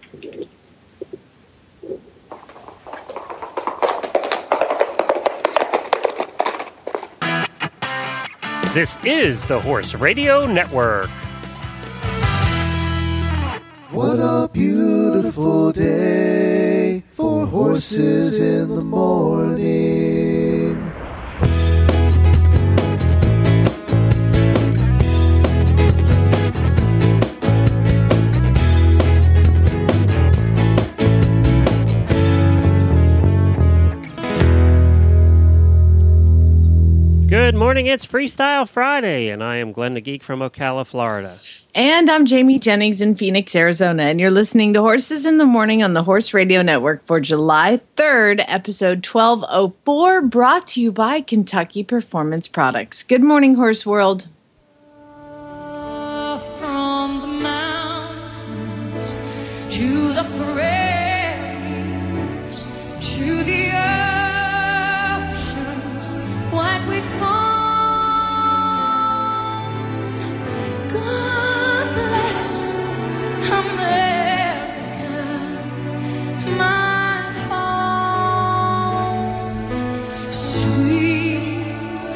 This is the Horse Radio Network. What a beautiful day for horses in the morning. Good morning, it's Freestyle Friday, and I am Glenn the Geek from Ocala, Florida. And I'm Jamie Jennings in Phoenix, Arizona, and you're listening to Horses in the Morning on the Horse Radio Network for July 3rd, episode 1204, brought to you by Kentucky Performance Products. Good morning, Horse World. From the mountains to the prairies to the oceans, what we found. God bless America, my home, sweet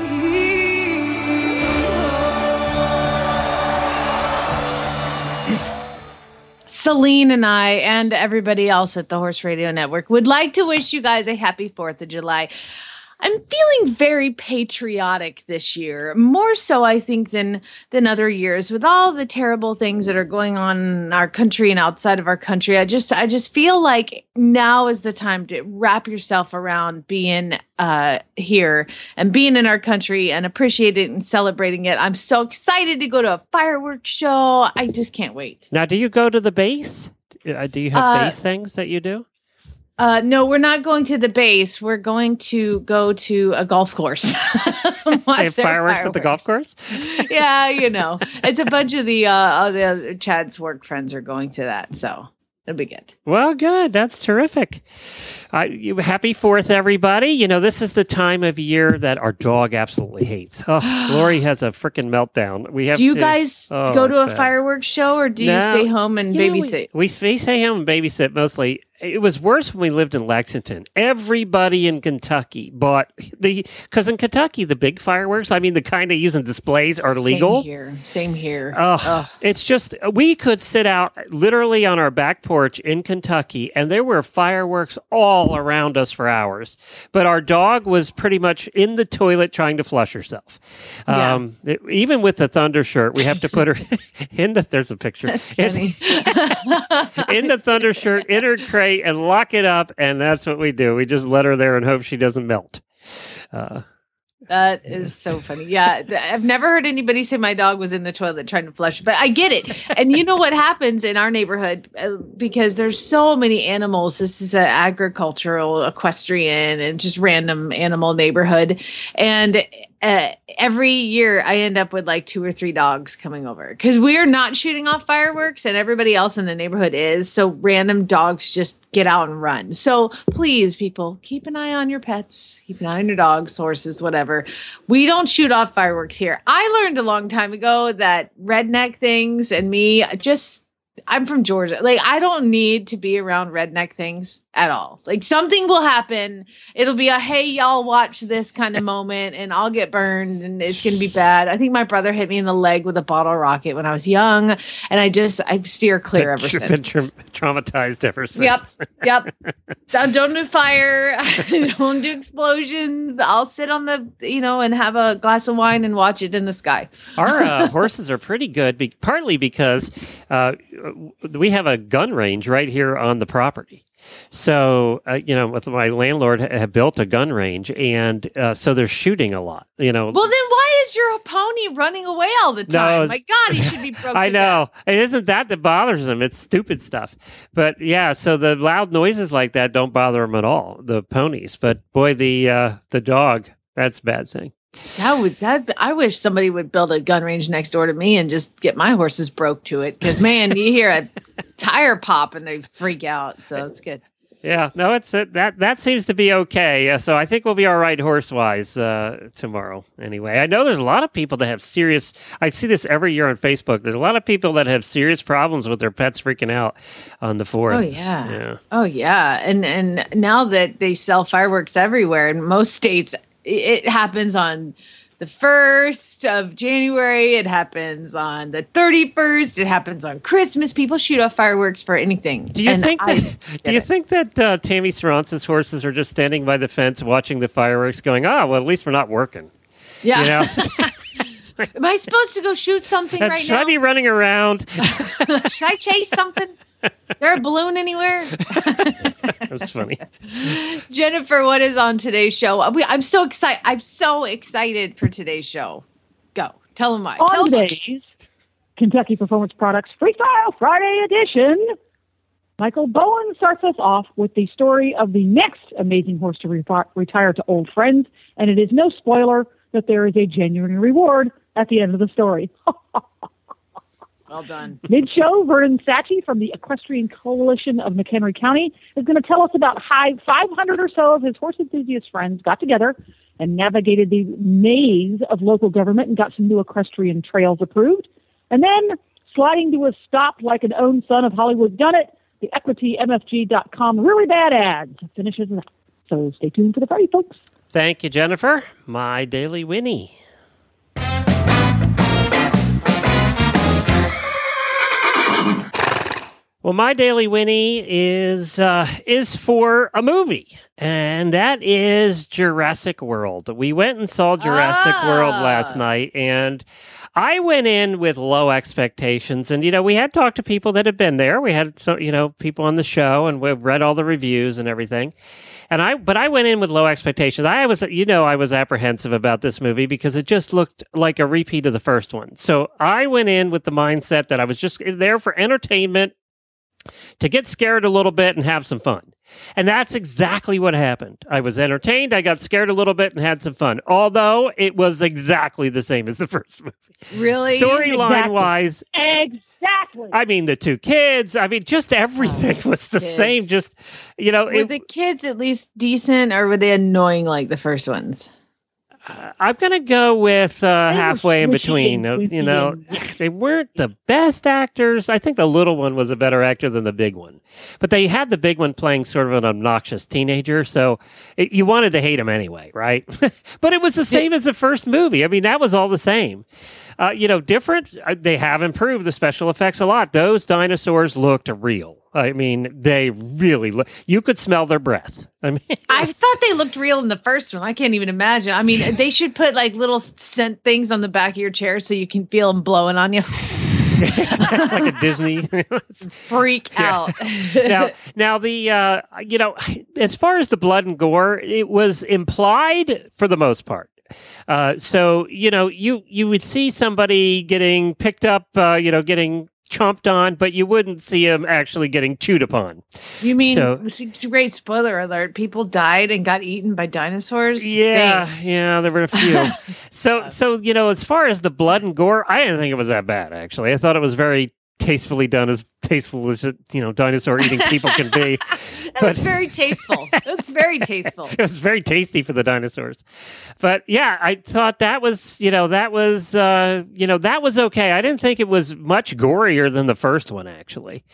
Celine and I and everybody else at the Horse Radio Network would like to wish you guys a happy 4th of July. I'm feeling very patriotic this year, more so I think than other years, with all the terrible things that are going on in our country and outside of our country. I just feel like now is the time to wrap yourself around being here and being in our country and appreciating it and celebrating it. I'm so excited to go to a fireworks show. I just can't wait. Now, do you go to the base? Do you have base things that you do? No, we're not going to the base. We're going to go to a golf course. They have fireworks at the golf course? Yeah, you know. It's a bunch of the other Chad's work friends are going to that, so it'll be good. Well, good. That's terrific. Happy 4th, everybody. You know, this is the time of year that our dog absolutely hates. Oh, Lori has a freaking meltdown. Do you guys go to a fireworks show, or do you stay home and babysit? We stay home and babysit mostly. It was worse when we lived in Lexington. Everybody in Kentucky bought because in Kentucky, the big fireworks, I mean, the kind they use in displays are legal. Same here. It's just, we could sit out literally on our back porch in Kentucky, and there were fireworks all around us for hours. But our dog was pretty much in the toilet trying to flush herself. Yeah. Even with the Thunder shirt, we have to put her in there's a picture. That's funny. In the Thunder shirt, in her crate, and lock it up, and that's what we do. We just let her there and hope she doesn't melt. That is so funny. Yeah, I've never heard anybody say my dog was in the toilet trying to flush, but I get it. And you know what happens in our neighborhood, because there's so many animals. This is an agricultural, equestrian, and just random animal neighborhood. And every year I end up with like 2 or 3 dogs coming over because we're not shooting off fireworks and everybody else in the neighborhood is. So random dogs just get out and run. So please, people, keep an eye on your pets, keep an eye on your dogs, horses, whatever. We don't shoot off fireworks here. I learned a long time ago that redneck things and me I'm from Georgia. Like, I don't need to be around redneck things at all. Like, something will happen. It'll be a, hey, y'all watch this kind of moment, and I'll get burned, and it's going to be bad. I think my brother hit me in the leg with a bottle rocket when I was young, and I steer clear ever since. Been traumatized ever since. Yep. Don't do fire. Don't do explosions. I'll sit on and have a glass of wine and watch it in the sky. Our horses are pretty good, partly because we have a gun range right here on the property. So, with my landlord have built a gun range, and so they're shooting a lot, Well, then why is your pony running away all the time? My God, he should be broke. I know. It isn't that bothers them. It's stupid stuff. But yeah, so the loud noises like that don't bother them at all, the ponies. But boy, the dog, that's a bad thing. I wish somebody would build a gun range next door to me and just get my horses broke to it. Because, man, you hear a tire pop and they freak out. So it's good. Yeah, no, that seems to be okay. So I think we'll be all right horse-wise tomorrow. Anyway, I know there's a lot of people that have serious. I see this every year on Facebook. There's a lot of people that have serious problems with their pets freaking out on the 4th. Oh yeah. Oh yeah. And now that they sell fireworks everywhere in most states, it happens on the 1st of January. It happens on the 31st. It happens on Christmas. People shoot off fireworks for anything. Do you think that Tammy Sarance's horses are just standing by the fence watching the fireworks, going, "Oh, well, at least we're not working"? Yeah. You know? Am I supposed to go shoot something right Should now? I be running around? Should I chase something? Is there a balloon anywhere? That's funny. Jennifer, what is on today's show? I'm so excited. I'm so excited for today's show. Go. Tell them why. On today's Kentucky Performance Products Freestyle Friday edition, Michael Bowen starts us off with the story of the next amazing horse to retire to old friends, and it is no spoiler that there is a genuine reward at the end of the story. Well done. Mid-show, Vernon Sachi from the Equestrian Coalition of McHenry County is going to tell us about how 500 or so of his horse enthusiast friends got together and navigated the maze of local government and got some new equestrian trails approved. And then, sliding to a stop like an own son of Hollywood done it, the EquityMFG.com really bad ads finishes it up. So stay tuned for the party, folks. Thank you, Jennifer. My Daily Winnie. Well, my Daily Winnie is for a movie, and that is Jurassic World. We went and saw Jurassic World last night, and I went in with low expectations. And, we had talked to people that had been there. We had people on the show, and we read all the reviews and everything. But I went in with low expectations. I was apprehensive about this movie because it just looked like a repeat of the first one. So I went in with the mindset that I was just there for entertainment, to get scared a little bit and have some fun. And that's exactly what happened. I was entertained, I got scared a little bit and had some fun. Although it was exactly the same as the first movie. Really? Storyline-wise. Exactly. I mean, the two kids, just everything was the same. Just, Were the kids at least decent or were they annoying like the first ones? I'm going to go with halfway in between. They weren't the best actors. I think the little one was a better actor than the big one. But they had the big one playing sort of an obnoxious teenager, so you wanted to hate him anyway, right? But it was the same as the first movie. I mean, that was all the same. Different. They have improved the special effects a lot. Those dinosaurs looked real. I mean, they really you could smell their breath. I thought they looked real in the first one. I can't even imagine. I mean, they should put like little scent things on the back of your chair so you can feel them blowing on you. Like a Disney. Freak out. Now the as far as the blood and gore, it was implied for the most part. So you would see somebody getting picked up, getting chomped on, but you wouldn't see him actually getting chewed upon. You mean, great spoiler alert, people died and got eaten by dinosaurs? Yeah, Thanks. yeah, there were a few. So as far as the blood and gore, I didn't think it was that bad, actually. I thought it was very tastefully done, as tasteful as dinosaur eating people can be. That was very tasteful. That's very tasteful. It was very tasty for the dinosaurs. But yeah, I thought that was okay. I didn't think it was much gorier than the first one, actually.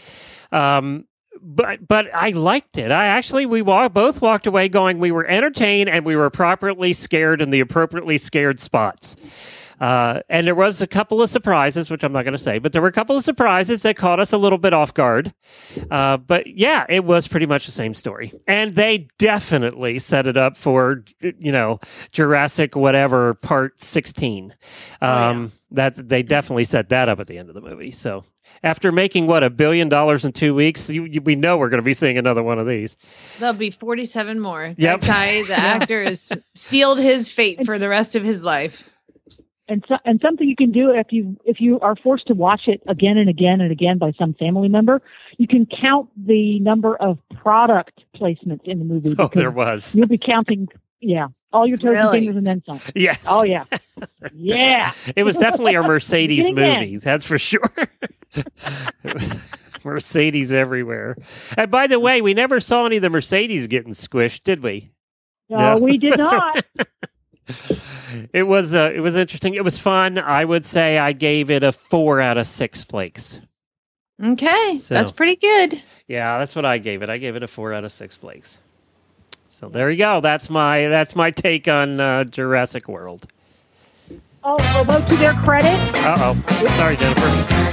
But I liked it. We both walked away going, we were entertained and we were properly scared in the appropriately scared spots. And there was a couple of surprises, which I'm not going to say, but there were a couple of surprises that caught us a little bit off guard. But yeah, it was pretty much the same story. And they definitely set it up for, Jurassic whatever part 16. They definitely set that up at the end of the movie. So after making, $1 billion in 2 weeks, we know we're going to be seeing another one of these. There'll be 47 more. Yep. That guy, the actor, has sealed his fate for the rest of his life. And something you can do if you are forced to watch it again and again and again by some family member, you can count the number of product placements in the movie. Oh, there was. You'll be counting, all your toes and fingers and then some. Yes. Oh, yeah. Yeah. It was definitely a Mercedes movie, that's for sure. Mercedes everywhere. And by the way, we never saw any of the Mercedes getting squished, did we? No, we did That's not. It was interesting. It was fun. I would say I gave it a 4 out of 6 flakes. Okay, So- that's pretty good. Yeah, that's what I gave it. I gave it a 4 out of 6 flakes. So there you go. That's my take on Jurassic World. Oh, although to their credit, Sorry, Jennifer.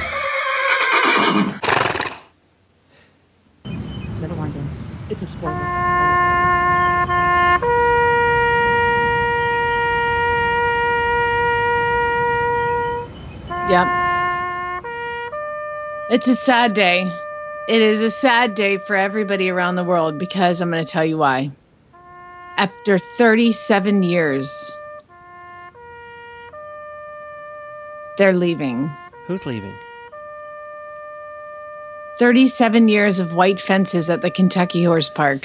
never mind. Dan. It's a spoiler. Yep. It's a sad day. It is a sad day for everybody around the world because I'm going to tell you why. After 37 years, they're leaving. Who's leaving? 37 years of white fences at the Kentucky Horse Park.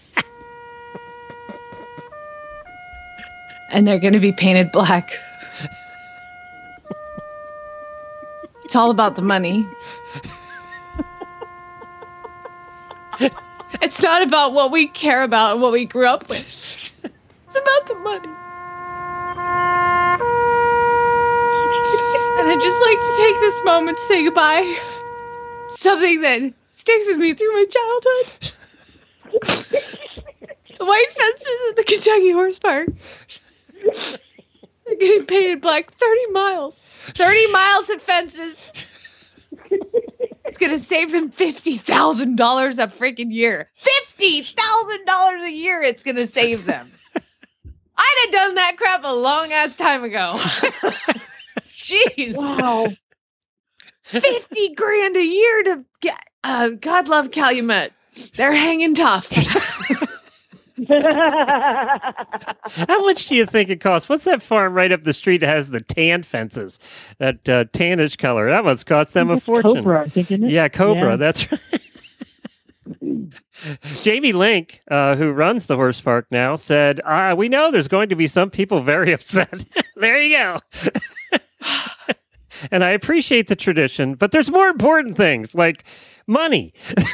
And they're going to be painted black. It's all about the money. It's not about what we care about and what we grew up with. It's about the money. And I'd just like to take this moment to say goodbye. Something that sticks with me through my childhood. The white fences at the Kentucky Horse Park. They're getting painted black 30 miles. 30 miles of fences. It's going to save them $50,000 a freaking year. $50,000 a year it's going to save them. I'd have done that crap a long ass time ago. Jeez. Wow. 50 grand a year to get God love Calumet. They're hanging tough. How much do you think it costs? What's that farm right up the street that has the tan fences? That tannish color. That must cost them a fortune. Cobra, I think, isn't it? Yeah, Cobra. Yeah. That's right. Jamie Link, who runs the horse park now, said, we know there's going to be some people very upset. There you go. And I appreciate the tradition, but there's more important things like money.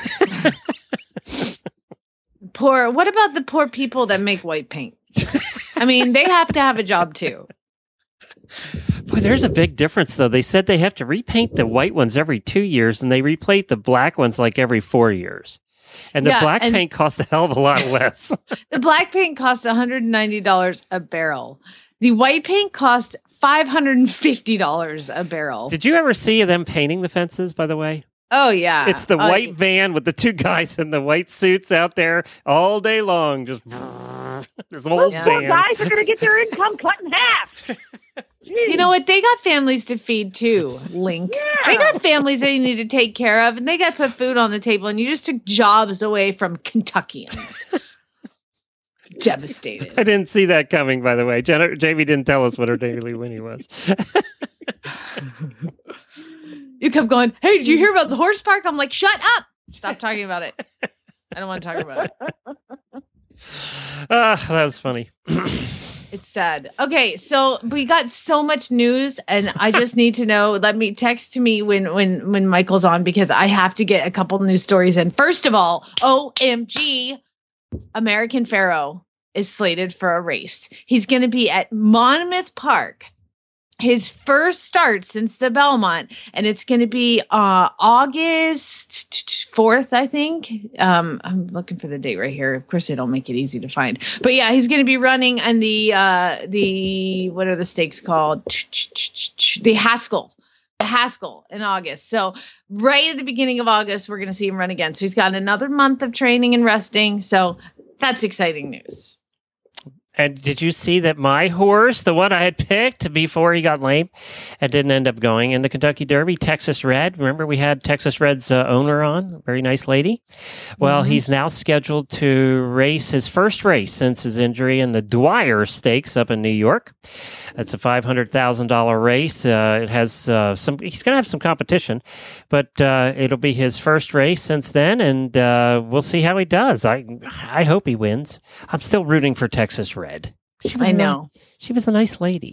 What about the poor people that make white paint? I mean, they have to have a job too. Boy, there's a big difference, though. They said they have to repaint the white ones every 2 years, and they repaint the black ones like every 4 years. And the Yeah, black and- paint costs a hell of a lot less. The black paint costs $190 a barrel. The white paint costs $550 a barrel. Did you ever see them painting the fences, by the way? Oh, yeah. It's the white van with the two guys in the white suits out there all day long. Just this whole Yeah. Poor van. guys are going to get their income cut in half. You know what? They got families to feed too, Link. Yeah. They got families they need to take care of, and they got to put food on the table, and you just took jobs away from Kentuckians. Devastated. I didn't see that coming, by the way. Jamie didn't tell us what her daily Winnie was. You kept going, hey, did you hear about the horse park? I'm like, shut up. Stop talking about it. I don't want to talk about it. That was funny. It's sad. Okay, so we got so much news, and I just need to know. Text to me when Michael's on, because I have to get a couple news stories in. First of all, OMG, American Pharoah is slated for a race. He's going to be at Monmouth Park. His first start since the Belmont, and it's going to be August 4th, I think. I'm looking for the date right here. Of course, they don't make it easy to find. But yeah, he's going to be running on the what are the stakes called? The Haskell. The Haskell in August. So right at the beginning of August, we're going to see him run again. So he's got another month of training and resting. So that's exciting news. And did you see that my horse, the one I had picked before he got lame and didn't end up going in the Kentucky Derby, Texas Red? Remember we had Texas Red's owner on, very nice lady. Well, he's now scheduled to race his first race since his injury in the Dwyer Stakes up in New York. That's a $500,000 race. It has some. He's going to have some competition, but it'll be his first race since then, and we'll see how he does. I hope he wins. I'm still rooting for Texas Red. I know. She was a nice lady.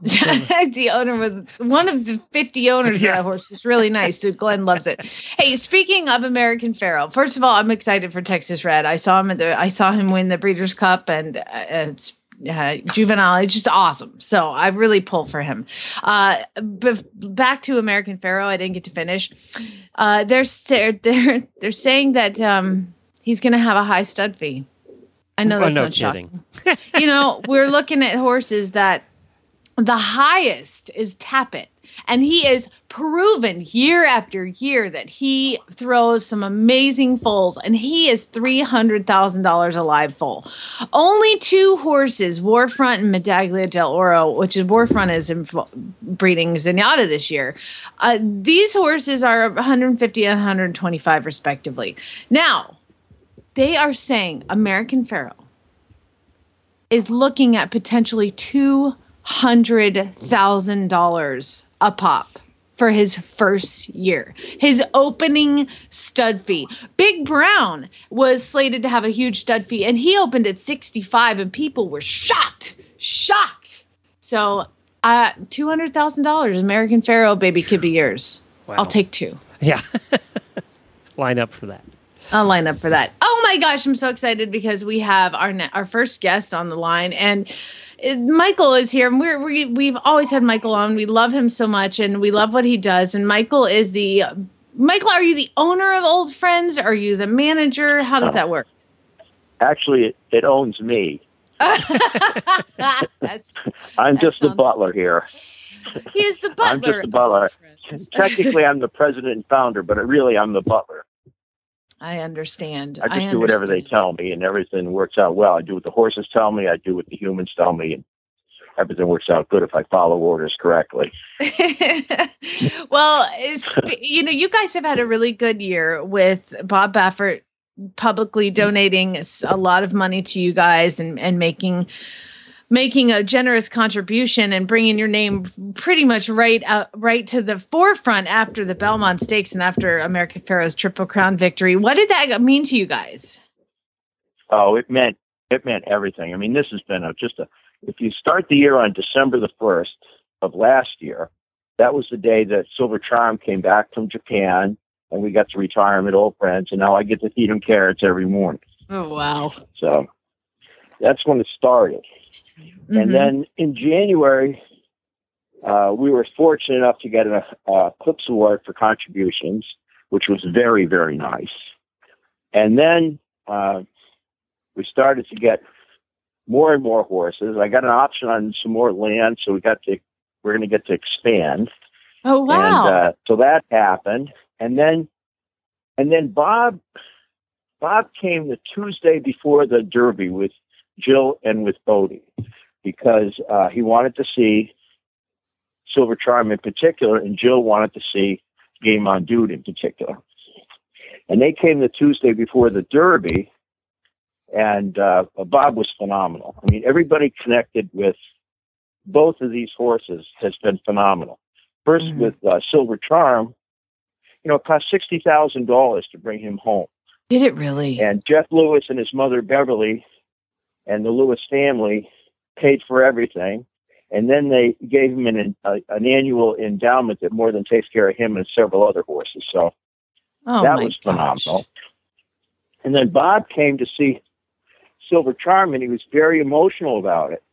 The owner was one of the 50 owners of that horse. It's really nice. So Glenn loves it. Hey, speaking of American Pharoah, first of all, I'm excited for Texas Red. I saw him win the Breeders' Cup, and it's juvenile. It's just awesome. So I really pull for him. But back to American Pharoah, I didn't get to finish. They're saying that he's going to have a high stud fee. I know that's not shocking. We're looking at horses that the highest is Tappet, and he is proven year after year that he throws some amazing foals, and he is $300,000 a live foal. Only two horses, Warfront and Medaglia del Oro, which is Warfront is breeding Zenyatta this year. These horses are 150 and 125 respectively. Now, they are saying American Pharoah is looking at potentially $200,000 a pop for his first year. His opening stud fee. Big Brown was slated to have a huge stud fee, and he opened at 65, and people were shocked. So $200,000 American Pharoah, baby, could be yours. Wow. I'll take two. Yeah. Line up for that. I'll line up for that. Oh my gosh, I'm so excited because we have our first guest on the line, and Michael is here. We've always had Michael on. We love him so much, and we love what he does. And Michael, are you the owner of Old Friends? Are you the manager? How does that work? Actually, it owns me. I'm just the butler here. He is the butler. I'm just the butler. Technically, I'm the president and founder, but really, I'm the butler. I understand. I just do whatever they tell me, and everything works out well. I do what the horses tell me. I do what the humans tell me, and everything works out good if I follow orders correctly. Well, you guys have had a really good year with Bob Baffert publicly donating a lot of money to you guys and making a generous contribution and bringing your name pretty much right to the forefront after the Belmont Stakes and after American Pharoah's Triple Crown victory. What did that mean to you guys? Oh, it meant everything. I mean, this has been if you start the year on December the 1st of last year, that was the day that Silver Charm came back from Japan, and we got to retire him at Old Friends, and now I get to feed him carrots every morning. Oh, wow. So that's when it started. Mm-hmm. And then in January, we were fortunate enough to get a Clips Award for contributions, which was very, very nice. And then we started to get more and more horses. I got an option on some more land, so we're going to get to expand. Oh, wow. And so that happened. And then Bob came the Tuesday before the Derby with Jill and with Bodie, because he wanted to see Silver Charm in particular, and Jill wanted to see Game on Dude in particular. And they came the Tuesday before the Derby, and Bob was phenomenal. I mean, everybody connected with both of these horses has been phenomenal. First, mm-hmm. with Silver Charm, it cost $60,000 to bring him home. Did it really? And Jeff Lewis and his mother Beverly and the Lewis family paid for everything. And then they gave him an annual endowment that more than takes care of him and several other horses. So that was phenomenal. And then Bob came to see Silver Charm, and he was very emotional about it.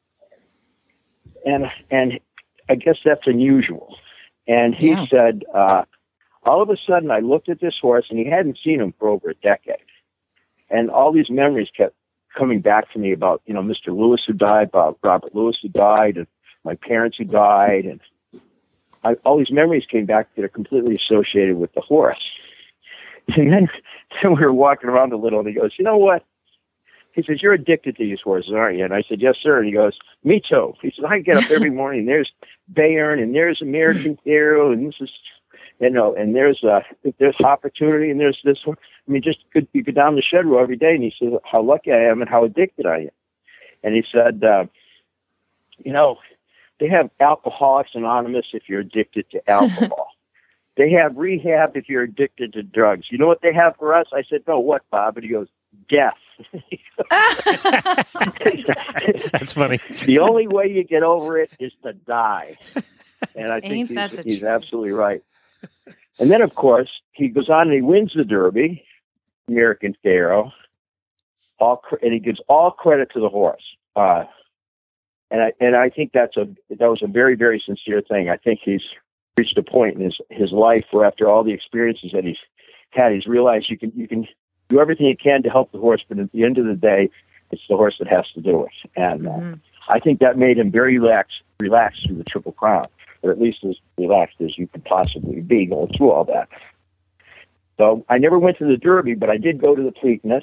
And I guess that's unusual. And he said, all of a sudden I looked at this horse, and he hadn't seen him for over a decade. And all these memories kept coming back to me about, Mr. Lewis who died, about Robert Lewis who died, and my parents who died. And all these memories came back that are completely associated with the horse. And then we were walking around a little, and he goes, you know what? He says, you're addicted to these horses, aren't you? And I said, yes, sir. And he goes, me too. He says, I get up every morning, and there's Bayern, and there's American Hero, and this is, and there's Opportunity, and there's this one. I mean, you go down the shed row every day, and he says how lucky I am and how addicted I am. And he said, they have Alcoholics Anonymous if you're addicted to alcohol. they have rehab if you're addicted to drugs. You know what they have for us? I said, no, what, Bob? And he goes, death. That's funny. The only way you get over it is to die. And I think Ain't that the he's truth? absolutely right. And then, of course, he goes on and he wins the Derby, American Pharoah, and he gives all credit to the horse. And I think that was a very, very sincere thing. I think he's reached a point in his life where, after all the experiences that he's had, he's realized you can do everything you can to help the horse, but at the end of the day, it's the horse that has to do it. And I think that made him very relaxed through the Triple Crown, or at least as relaxed as you could possibly be going through all that. So I never went to the Derby, but I did go to the Preakness.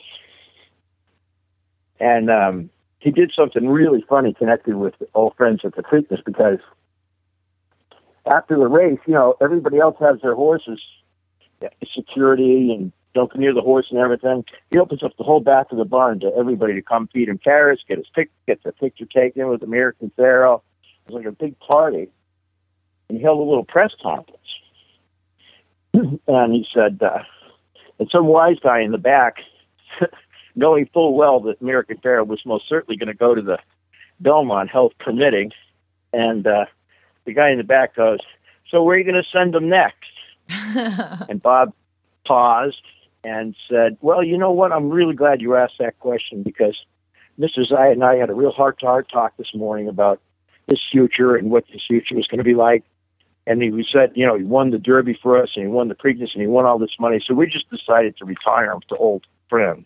And he did something really funny connected with old friends at the Preakness, because after the race, everybody else has their horses, security, and don't come near the horse and everything. He opens up the whole back of the barn to everybody to come feed him carrots, get a picture taken with American Pharoah. It was like a big party. And he held a little press conference. And he said, and some wise guy in the back, knowing full well that American Pharoah was most certainly going to go to the Belmont, health permitting, and the guy in the back goes, so where are you going to send him next? And Bob paused and said, well, you know what? I'm really glad you asked that question, because Mr. Zayat and I had a real heart-to-heart talk this morning about his future and what his future was going to be like. And he said, he won the Derby for us, and he won the Preakness, and he won all this money. So we just decided to retire him to old friends.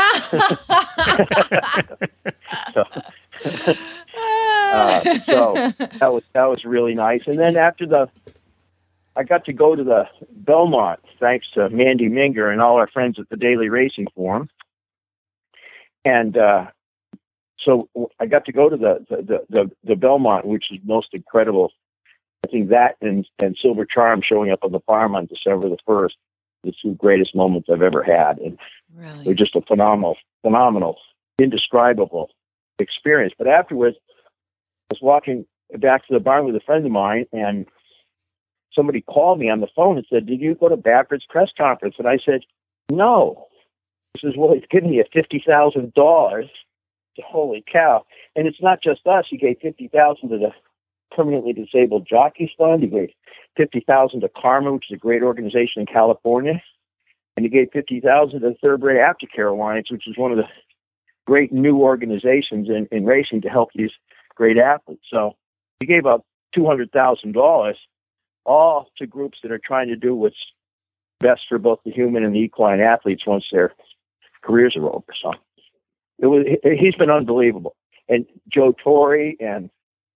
So that was really nice. And then after I got to go to the Belmont, thanks to Mandy Minger and all our friends at the Daily Racing Forum. And so I got to go to the Belmont, which is most incredible. I think that and Silver Charm showing up on the farm on December the 1st, the two greatest moments I've ever had. And Really? they're just a phenomenal, indescribable experience. But afterwards, I was walking back to the barn with a friend of mine, and somebody called me on the phone and said, did you go to Baffert's press conference? And I said, no. He says, well, he's giving me $50,000. Holy cow. And it's not just us. He gave $50,000 to the Permanently Disabled Jockeys Fund. He gave $50,000 to Karma, which is a great organization in California. And he gave $50,000 to the Thoroughbred Aftercare Alliance, which is one of the great new organizations in racing to help these great athletes. So he gave up $200,000, all to groups that are trying to do what's best for both the human and the equine athletes once their careers are over. So he's been unbelievable. And Joe Torre and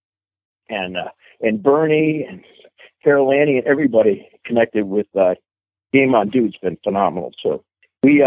Bernie and Carol Annie and everybody connected with Game On Dude's been phenomenal. So we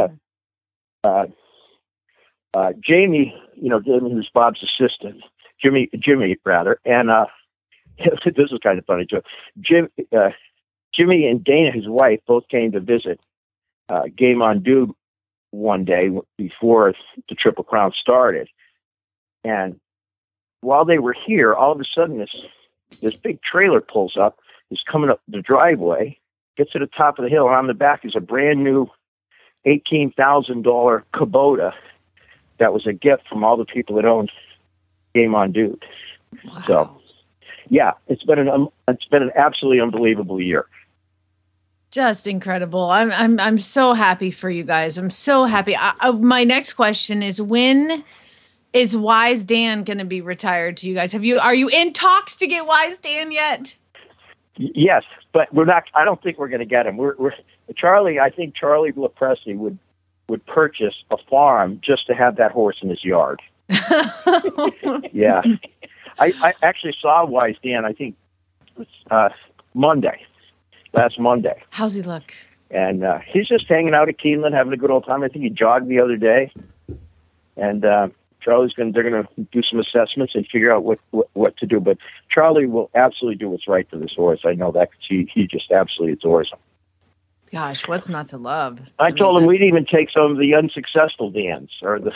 Jamie, Jamie, who's Bob's assistant, Jimmy rather, and this is kind of funny too. Jimmy and Dana, his wife, both came to visit Game On Dude one day before the Triple Crown started, and while they were here, all of a sudden this big trailer pulls up. He's coming up the driveway, gets to the top of the hill, and on the back is a brand new $18,000 Kubota that was a gift from all the people that owned Game On Dude. Wow. So, yeah, it's been an absolutely unbelievable year. Just incredible. I'm so happy for you guys. I'm so happy. My next question is, when is Wise Dan going to be retired to you guys? Are you in talks to get Wise Dan yet? Yes, but we're not. I don't think we're going to get him. We're Charlie. I think Charlie LaPresti would purchase a farm just to have that horse in his yard. Yeah, I actually saw Wise Dan. I think it was last Monday. How's he look? And he's just hanging out at Keeneland, having a good old time. I think he jogged the other day, and they're going to do some assessments and figure out what to do. But Charlie will absolutely do what's right for this horse. I know that, because he just absolutely adores him. Gosh, what's not to love? I told him we'd even take some of the unsuccessful Dans, or the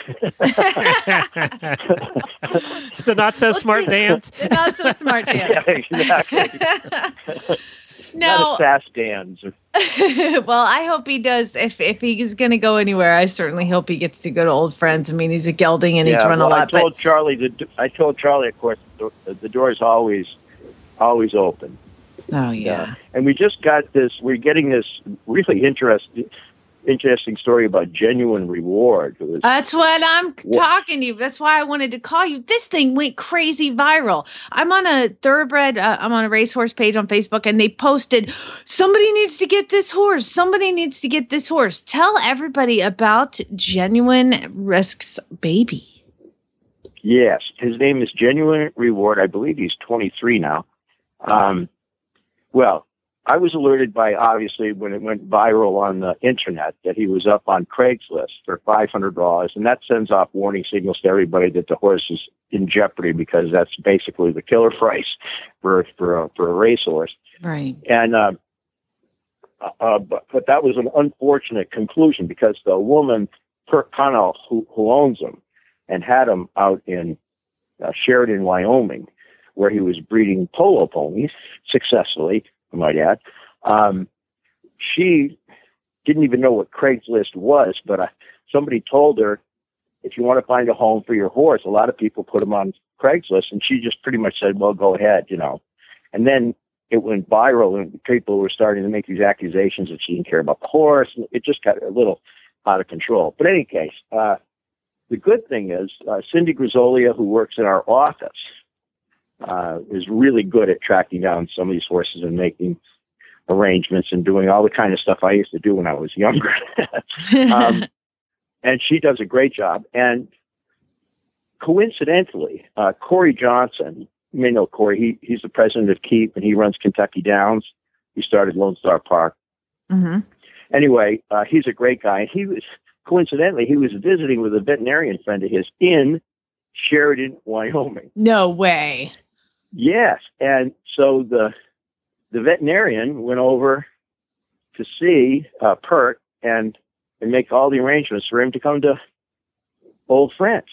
The not so smart Dans. The not so smart dance. Yeah, exactly. No. Not a fast dance. Well, I hope he does. If he's going to go anywhere, I certainly hope he gets to go to Old Friends. I mean, he's a gelding and he's run a lot. I told Charlie, of course, the door is always open. Oh, yeah. And we just got this. We're getting this really interesting story about Genuine Reward. That's what I'm talking to you. That's why I wanted to call you. This thing went crazy viral. I'm on a thoroughbred, I'm on a racehorse page on Facebook, and they posted, somebody needs to get this horse. Somebody needs to get this horse. Tell everybody about Genuine Risks Baby. Yes, his name is Genuine Reward. I believe he's 23 now. Well, I was alerted by, obviously, when it went viral on the internet, that he was up on Craigslist for $500, and that sends off warning signals to everybody that the horse is in jeopardy, because that's basically the killer price for a racehorse. Right. And but that was an unfortunate conclusion, because the woman, Perk Connell, who owns him and had him out in Sheridan, Wyoming, where he was breeding polo ponies successfully, I might add. She didn't even know what Craigslist was, but somebody told her, if you want to find a home for your horse, a lot of people put them on Craigslist, and she just pretty much said, well, go ahead, And then it went viral, and people were starting to make these accusations that she didn't care about the horse, and it just got a little out of control. But in any case, the good thing is Cindy Grisolia, who works in our office, is really good at tracking down some of these horses and making arrangements and doing all the kind of stuff I used to do when I was younger. And she does a great job. And coincidentally, Corey Johnson, you may know Corey, he's the president of KEEP, and he runs Kentucky Downs. He started Lone Star Park. Mm-hmm. Anyway, he's a great guy. He was visiting with a veterinarian friend of his in Sheridan, Wyoming. No way. Yes. And so the veterinarian went over to see Perk and make all the arrangements for him to come to Old Friends.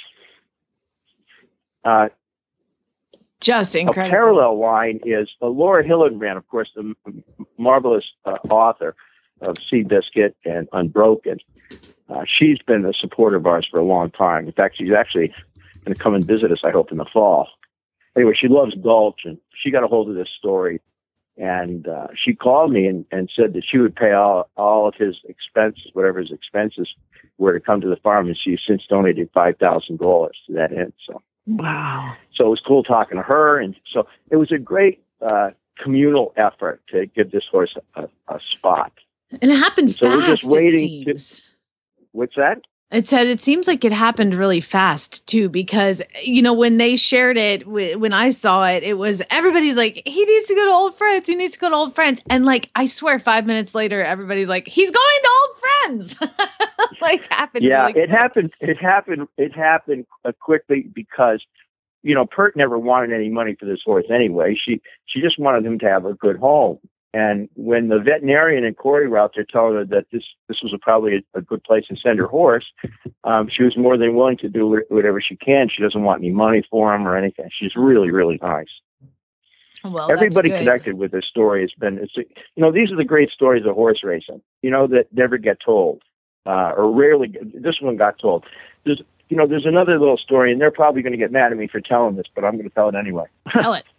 Just incredible. A parallel line is Laura Hillenbrand, of course, the marvelous author of Seabiscuit and Unbroken. She's been a supporter of ours for a long time. In fact, she's actually going to come and visit us, I hope, in the fall. Anyway, she loves Gulch, and she got a hold of this story, and she called me and said that she would pay all of his expenses, whatever his expenses were, to come to the farm, and she's since donated $5,000 to that end. So, wow. So it was cool talking to her, and so it was a great communal effort to give this horse a spot. And it happened so fast, we're just waiting it seems. What's that? It seems like it happened really fast too, because, when they shared it, when I saw it, it was, everybody's like, he needs to go to Old Friends. He needs to go to Old Friends. And I swear 5 minutes later, everybody's like, he's going to Old Friends. Happened. Yeah, really it happened. It happened quickly because, Pert never wanted any money for this horse anyway. She just wanted him to have a good home. And when the veterinarian and Corey were out there telling her that this was probably a good place to send her horse, she was more than willing to do whatever she can. She doesn't want any money for him or anything. She's really, really nice. Well, everybody connected with this story has been, these are the great stories of horse racing, that never get told, or rarely. This one got told. There's another little story, and they're probably going to get mad at me for telling this, but I'm going to tell it anyway. Tell it.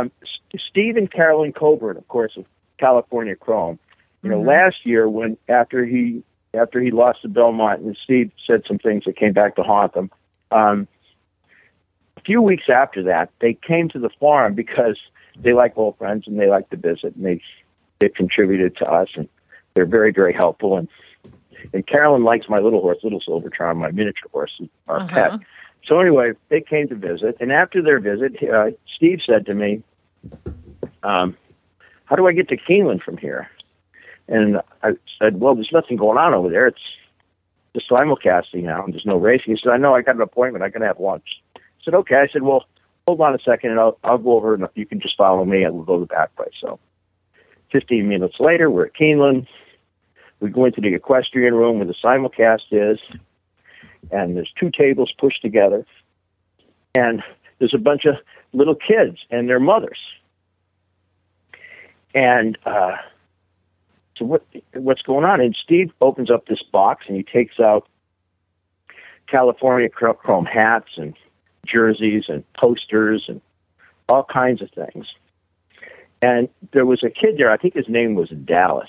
Steve and Carolyn Coburn, of course, of California Chrome. Last year, after he lost to Belmont, and Steve said some things that came back to haunt them. A few weeks after that, they came to the farm because they like Old Friends and they like to visit, and they contributed to us, and they're very, very helpful. And Carolyn likes my little horse, Little Silver Charm, my miniature horse, our pet. So anyway, they came to visit, and after their visit, Steve said to me, how do I get to Keeneland from here? And I said, well, there's nothing going on over there. It's just simulcasting now, and there's no racing. He said, I know, I got an appointment. I got to have lunch. I said, okay. I said, well, hold on a second, and I'll go over, and you can just follow me, and we'll go the back way. So 15 minutes later, we're at Keeneland. We go into the equestrian room where the simulcast is, and there's two tables pushed together, and there's a bunch of little kids and their mothers. And so what's going on? And Steve opens up this box and he takes out California Chrome hats and jerseys and posters and all kinds of things. And there was a kid there, I think his name was Dallas.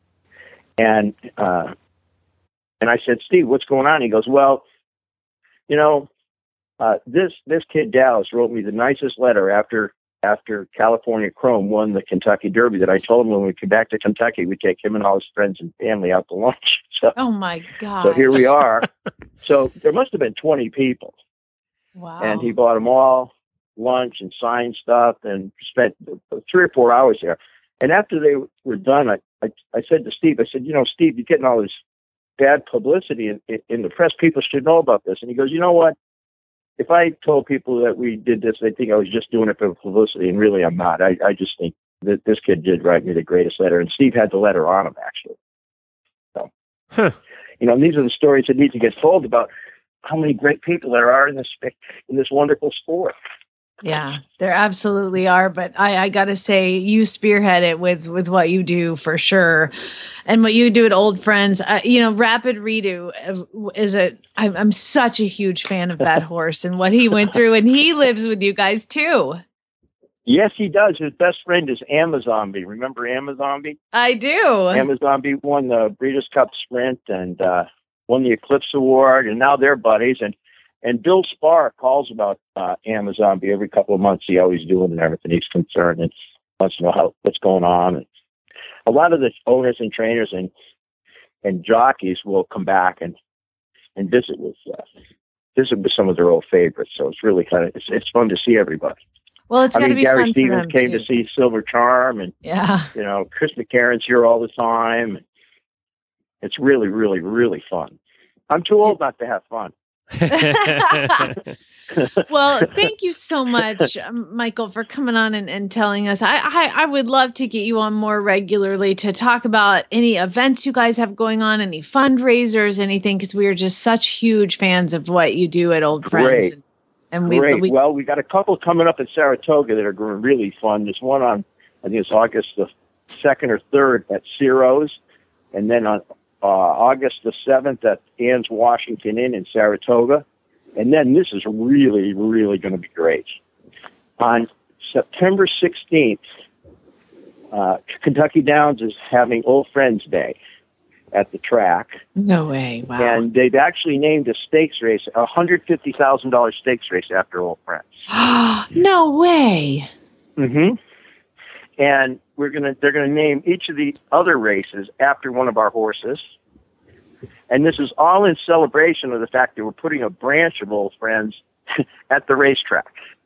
And I said, Steve, what's going on? He goes, well, you know, this kid Dallas wrote me the nicest letter after California Chrome won the Kentucky Derby that I told him when we came back to Kentucky, we'd take him and all his friends and family out to lunch. So, Oh my God. so here we are. So there must have been 20 people. Wow. And he bought them all lunch and signed stuff and spent 3 or 4 hours there. And after they were done, I said to Steve, I said, you know, Steve, you're getting all this bad publicity in the press. People should know about this. And he goes, you know what? If I told people that we did this, they'd think I was just doing it for publicity, and really I'm not. I just think that this kid did write me the greatest letter, and Steve had the letter on him, actually. So, you know, these are the stories that need to get told about how many great people there are in this wonderful sport. Yeah, there absolutely are. But I got to say, you spearhead it with what you do for sure. And what you do at Old Friends, you know, Rapid Redo is I'm such a huge fan of that horse and what he went through. And he lives with you guys too. Yes, he does. His best friend is Amazonby. Remember Amazonby? I do. Amazonby won the Breeders' Cup Sprint and won the Eclipse Award, and now they're buddies. And Bill Spar calls about Amazonby every couple of months, see how he's doing and everything. He's concerned and wants to know what's going on. And a lot of the owners and trainers and jockeys will come back and visit with some of their old favorites. So it's really it's fun to see everybody. Well, it's got to be Gary fun Stevens for them came too. to see Silver Charm, and Yeah. you know, Chris McCarron's here all the time. It's really, really, really fun. I'm too old not to have fun. Well, thank you so much, Michael, for coming on and telling us. I would love to get you on more regularly to talk about any events you guys have going on, any fundraisers, anything, because we are just such huge fans of what you do at Old Friends. Great. And Great. we Well, we got a couple coming up in Saratoga that are going really fun. There's one on, I think it's August the 2nd or 3rd at Ciro's, and then on August the 7th at Ann's Washington Inn in Saratoga. And then this is really, really going to be great. On September 16th, Kentucky Downs is having Old Friends Day at the track. No way. Wow. And they've actually named a stakes race, a $150,000 stakes race after Old Friends. No way. Mm-hmm. And they're gonna name each of the other races after one of our horses. And this is all in celebration of the fact that we're putting a branch of Old Friends at the racetrack.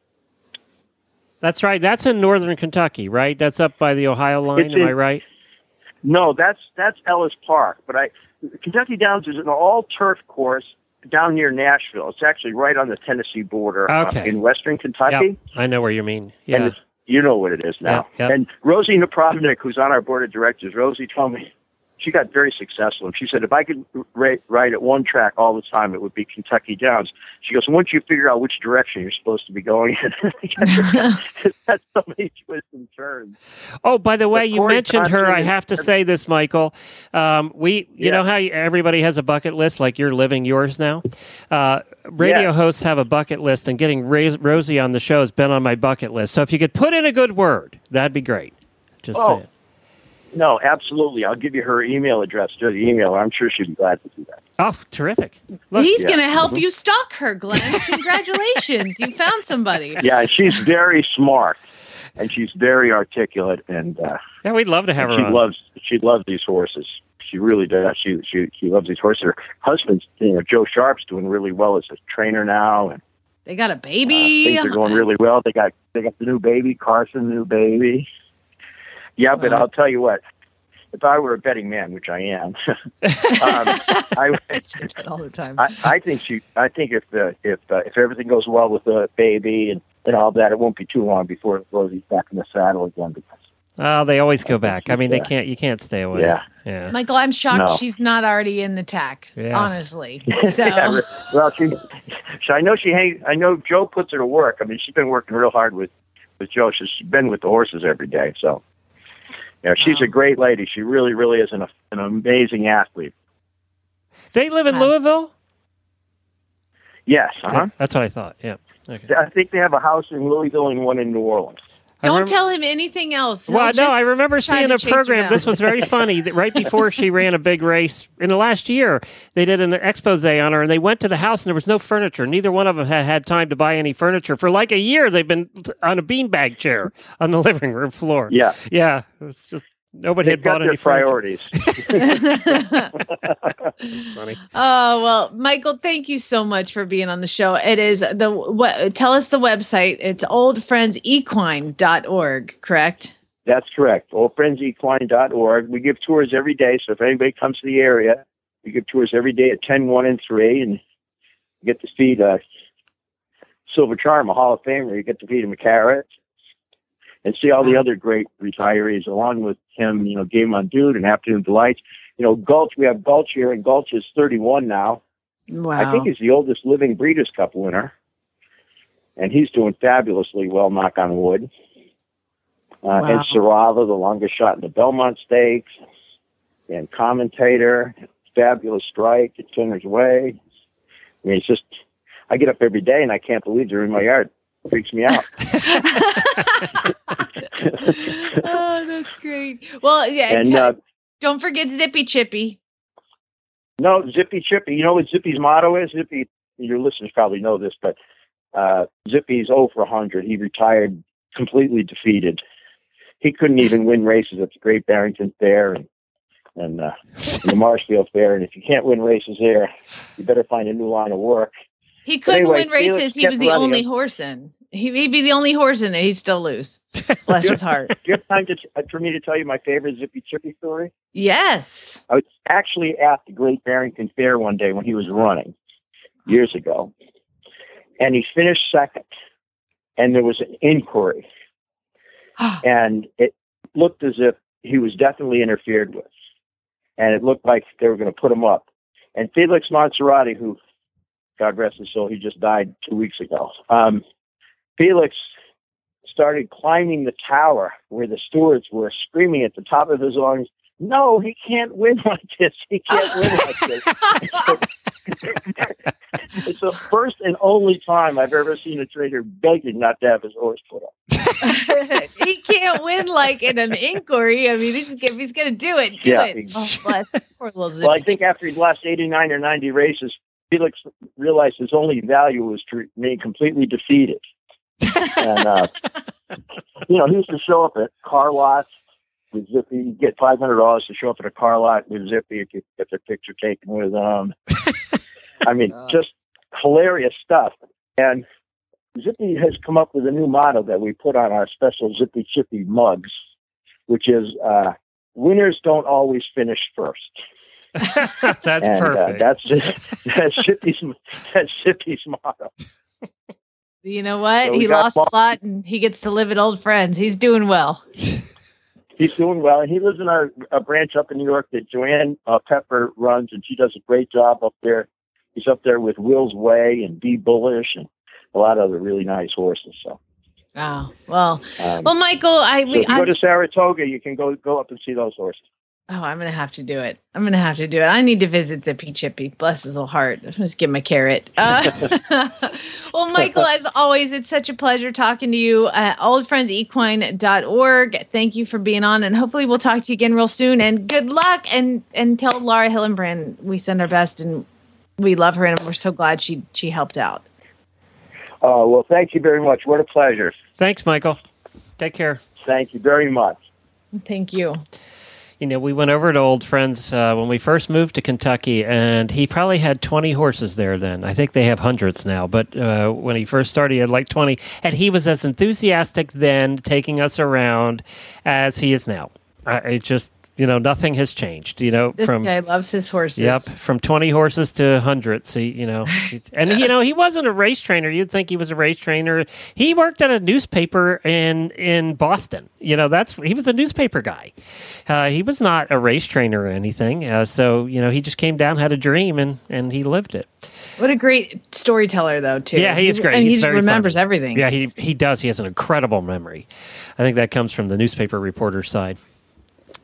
That's right. That's in northern Kentucky, right? That's up by the Ohio line. Am I right? No, that's Ellis Park. But Kentucky Downs is an all-turf course down near Nashville. It's actually right on the Tennessee border in western Kentucky. Yep. I know where you mean. Yeah. And you know what it is now. Yep. And Rosie Napravnik, who's on our board of directors, Rosie told me she got very successful. And she said, if I could ride at one track all the time, it would be Kentucky Downs. She goes, once you figure out which direction you're supposed to be going in, that's so many twists and turns. Oh, by the way, you Corey mentioned her. I Thompson have to say this, Michael. You know how everybody has a bucket list, like you're living yours now? Radio hosts have a bucket list, and getting Rosie on the show has been on my bucket list. So if you could put in a good word, that'd be great. Just saying. No, absolutely. I'll give you her email address. Just email her. I'm sure she'd be glad to do that. Oh, terrific. He's going to help you stalk her, Glenn. Congratulations. You found somebody. Yeah, she's very smart, and she's very articulate, and yeah, we'd love to have her on. She loves these horses. She really does. She loves these horses. Her husband's, Joe Sharp's doing really well as a trainer now, and they got a baby. Things are going really well. They got the new baby, Carson, new baby. Yeah, but I'll tell you what. If I were a betting man, which I am, I say that all the time. I think if everything goes well with the baby and all that, it won't be too long before Rosie's back in the saddle again. Because they always go back. I mean, you can't stay away. Yeah. Michael, I'm shocked she's not already in the tack. Yeah. Honestly. So. Yeah, well, I know Joe puts her to work. I mean, she's been working real hard with Joe. She's been with the horses every day. So, Yeah, she's a great lady. She really, really is an amazing athlete. They live in Louisville? Yes, uh-huh. That's what I thought, yeah. Okay. I think they have a house in Louisville and one in New Orleans. Don't tell him anything else. Well, He'll no, I just remember try seeing to a chase you program. down. This was very funny. That right before she ran a big race in the last year, they did an expose on her, and they went to the house, and there was no furniture. Neither one of them had had time to buy any furniture. For like a year, they've been on a beanbag chair on the living room floor. Yeah. Yeah. It was just nobody They've had bought got their any furniture. priorities. It's funny. Oh, well, Michael, thank you so much for being on the show. It is tell us the website. It's oldfriendsequine.org, correct? That's correct. oldfriendsequine.org. We give tours every day, so if anybody comes to the area, we give tours every day at 10, 1, and 3, and you get to feed Silver Charm, a Hall of Famer. You get to feed him a carrot and see all the other great retirees along with him, Game on Dude and Afternoon Delights. Gulch, we have Gulch here, and Gulch is 31 now. Wow. I think he's the oldest living Breeders' Cup winner, and he's doing fabulously well, knock on wood. And Sarava, the longest shot in the Belmont Stakes, and Commentator, Fabulous Strike, at Turner's Way. I mean, it's just, I get up every day and I can't believe they're in my yard. It freaks me out. Oh, that's great. Well, yeah. And don't forget Zippy Chippy. no, Zippy Chippy. You know what Zippy's motto is? Zippy, your listeners probably know this, but Zippy's 0 for 100. He retired completely defeated. He couldn't even win races at the Great Barrington Fair and the Marshfield Fair. And if you can't win races there, you better find a new line of work. He couldn't anyway, win races. Felix He kept was the running only him. horse in. He'd be the only horse in it. He'd still lose. Bless his heart. Do you have time for me to tell you my favorite Zippy Chippy story? Yes. I was actually at the Great Barrington Fair one day when he was running years ago, and he finished second, and there was an inquiry, and it looked as if he was definitely interfered with, and it looked like they were going to put him up. And Felix Monserrati, who, God rest his soul, he just died 2 weeks ago. Felix started climbing the tower where the stewards were, screaming at the top of his lungs, "No, he can't win like this. He can't win like this." It's the first and only time I've ever seen a trainer begging not to have his horse put up. He can't win like in an inquiry. I mean, if he's going to do it, do it. Oh, bless. Poor little Zippy. Well, I think after he'd lost 89 or 90 races, Felix realized his only value was to remain completely defeated. And, he used to show up at car lots with Zippy. You'd get $500 to show up at a car lot with Zippy if you get their picture taken with him. I mean, just hilarious stuff. And Zippy has come up with a new motto that we put on our special Zippy Chippy mugs, which is, winners don't always finish first. That's And, perfect. That's Zippy's motto. You know what? So we He got lost a lot and he gets to live at Old Friends. He's doing well. He's doing well, and he lives in a branch up in New York that Joanne Pepper runs, and she does a great job up there. He's up there with Will's Way and Be Bullish and a lot of other really nice horses. So, Wow. Well, so Michael, if you go to Saratoga, you can go up and see those horses. Oh, I'm going to have to do it. I need to visit Zippy Chippy. Bless his little heart. Just give him a carrot. Well, Michael, as always, it's such a pleasure talking to you at oldfriendsequine.org. Thank you for being on, and hopefully we'll talk to you again real soon. And good luck, and tell Laura Hillenbrand we send our best, and we love her, and we're so glad she helped out. Well, thank you very much. What a pleasure. Thanks, Michael. Take care. Thank you very much. Thank you. We went over to Old Friends when we first moved to Kentucky, and he probably had 20 horses there then. I think they have hundreds now, but when he first started, he had like 20. And he was as enthusiastic then taking us around as he is now. It just, nothing has changed, This guy loves his horses. Yep, from 20 horses to hundreds. And he wasn't a race trainer. You'd think he was a race trainer. He worked at a newspaper in Boston. He was a newspaper guy. He was not a race trainer or anything. So he just came down, had a dream, and he lived it. What a great storyteller, though, too. Yeah, he is great. And he He's just very remembers funny. everything. Yeah, he does. He has an incredible memory. I think that comes from the newspaper reporter side.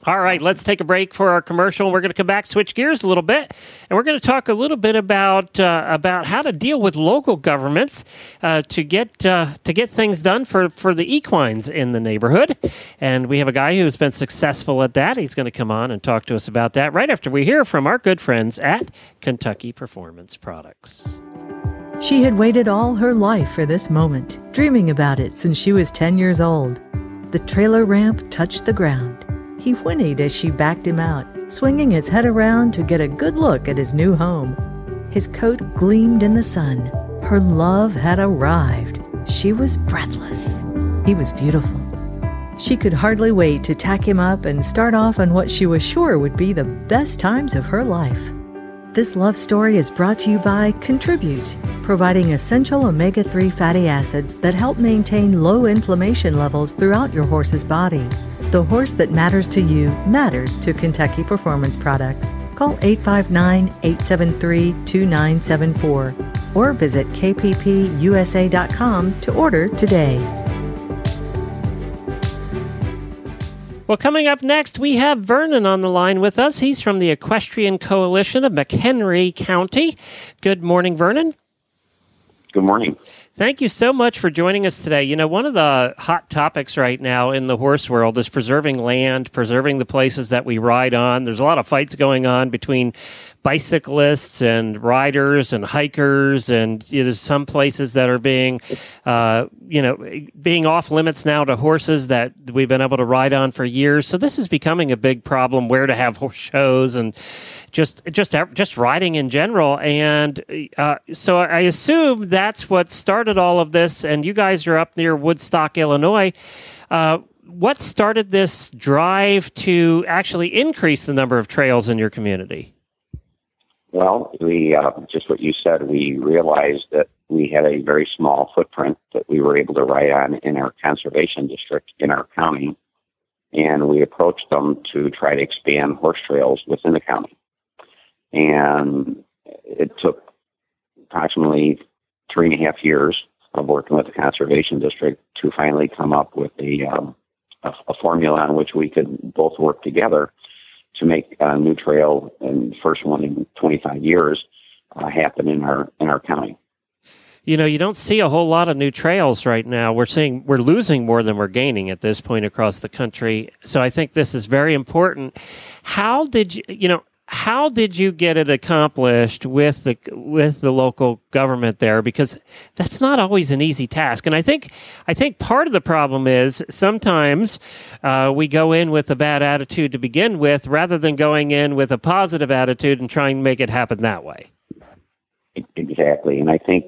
All right, let's take a break for our commercial. We're going to come back, switch gears a little bit, and we're going to talk a little bit about how to deal with local governments to get things done for the equines in the neighborhood. And we have a guy who's been successful at that. He's going to come on and talk to us about that right after we hear from our good friends at Kentucky Performance Products. She had waited all her life for this moment, dreaming about it since she was 10 years old. The trailer ramp touched the ground. He whinnied as she backed him out, swinging his head around to get a good look at his new home. His coat gleamed in the sun. Her love had arrived. She was breathless. He was beautiful. She could hardly wait to tack him up and start off on what she was sure would be the best times of her life. This love story is brought to you by Contribute, providing essential omega-3 fatty acids that help maintain low inflammation levels throughout your horse's body. The horse that matters to you matters to Kentucky Performance Products. Call 859-873-2974 or visit kppusa.com to order today. Well, coming up next, we have Vernon on the line with us. He's from the Equestrian Coalition of McHenry County. Good morning, Vernon. Good morning. Thank you so much for joining us today. You know, one of the hot topics right now in the horse world is preserving land, preserving the places that we ride on. There's a lot of fights going on between bicyclists and riders and hikers, and there's some places that are being off limits now to horses that we've been able to ride on for years. So this is becoming a big problem, where to have horse shows and just riding in general. And so I assume that's what started all of this, and you guys are up near Woodstock, Illinois. What started this drive to actually increase the number of trails in your community? Well, we just what you said, we realized that we had a very small footprint that we were able to ride on in our conservation district in our county, and we approached them to try to expand horse trails within the county. And it took approximately 3.5 years of working with the conservation district to finally come up with a formula on which we could both work together to make a new trail, and the first one in 25 years, happen in our county. You know, you don't see a whole lot of new trails right now. We're losing more than we're gaining at this point across the country. So I think this is very important. How did you get it accomplished with the local government there? Because that's not always an easy task. And I think part of the problem is sometimes we go in with a bad attitude to begin with, rather than going in with a positive attitude and trying to make it happen that way. Exactly. And I think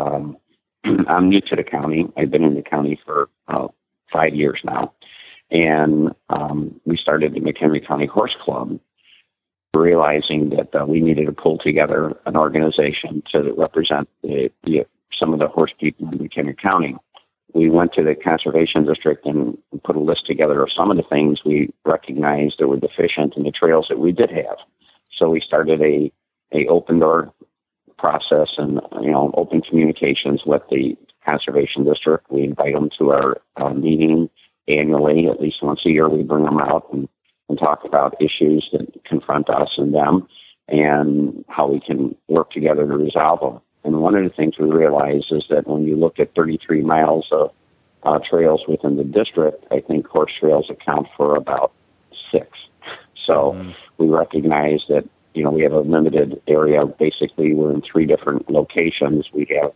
I'm new to the county. I've been in the county for 5 years now. And we started the McHenry County Horse Club, realizing that we needed to pull together an organization to represent some of the horse people in McHenry County. We went to the conservation district and put a list together of some of the things we recognized that were deficient in the trails that we did have. So we started a open door process and open communications with the conservation district. We invite them to our meeting annually, at least once a year. We bring them out and talk about issues that confront us and them and how we can work together to resolve them. And one of the things we realize is that when you look at 33 miles of trails within the district, I think horse trails account for about 6. So we recognize that, we have a limited area. Basically, we're in 3 different locations. We have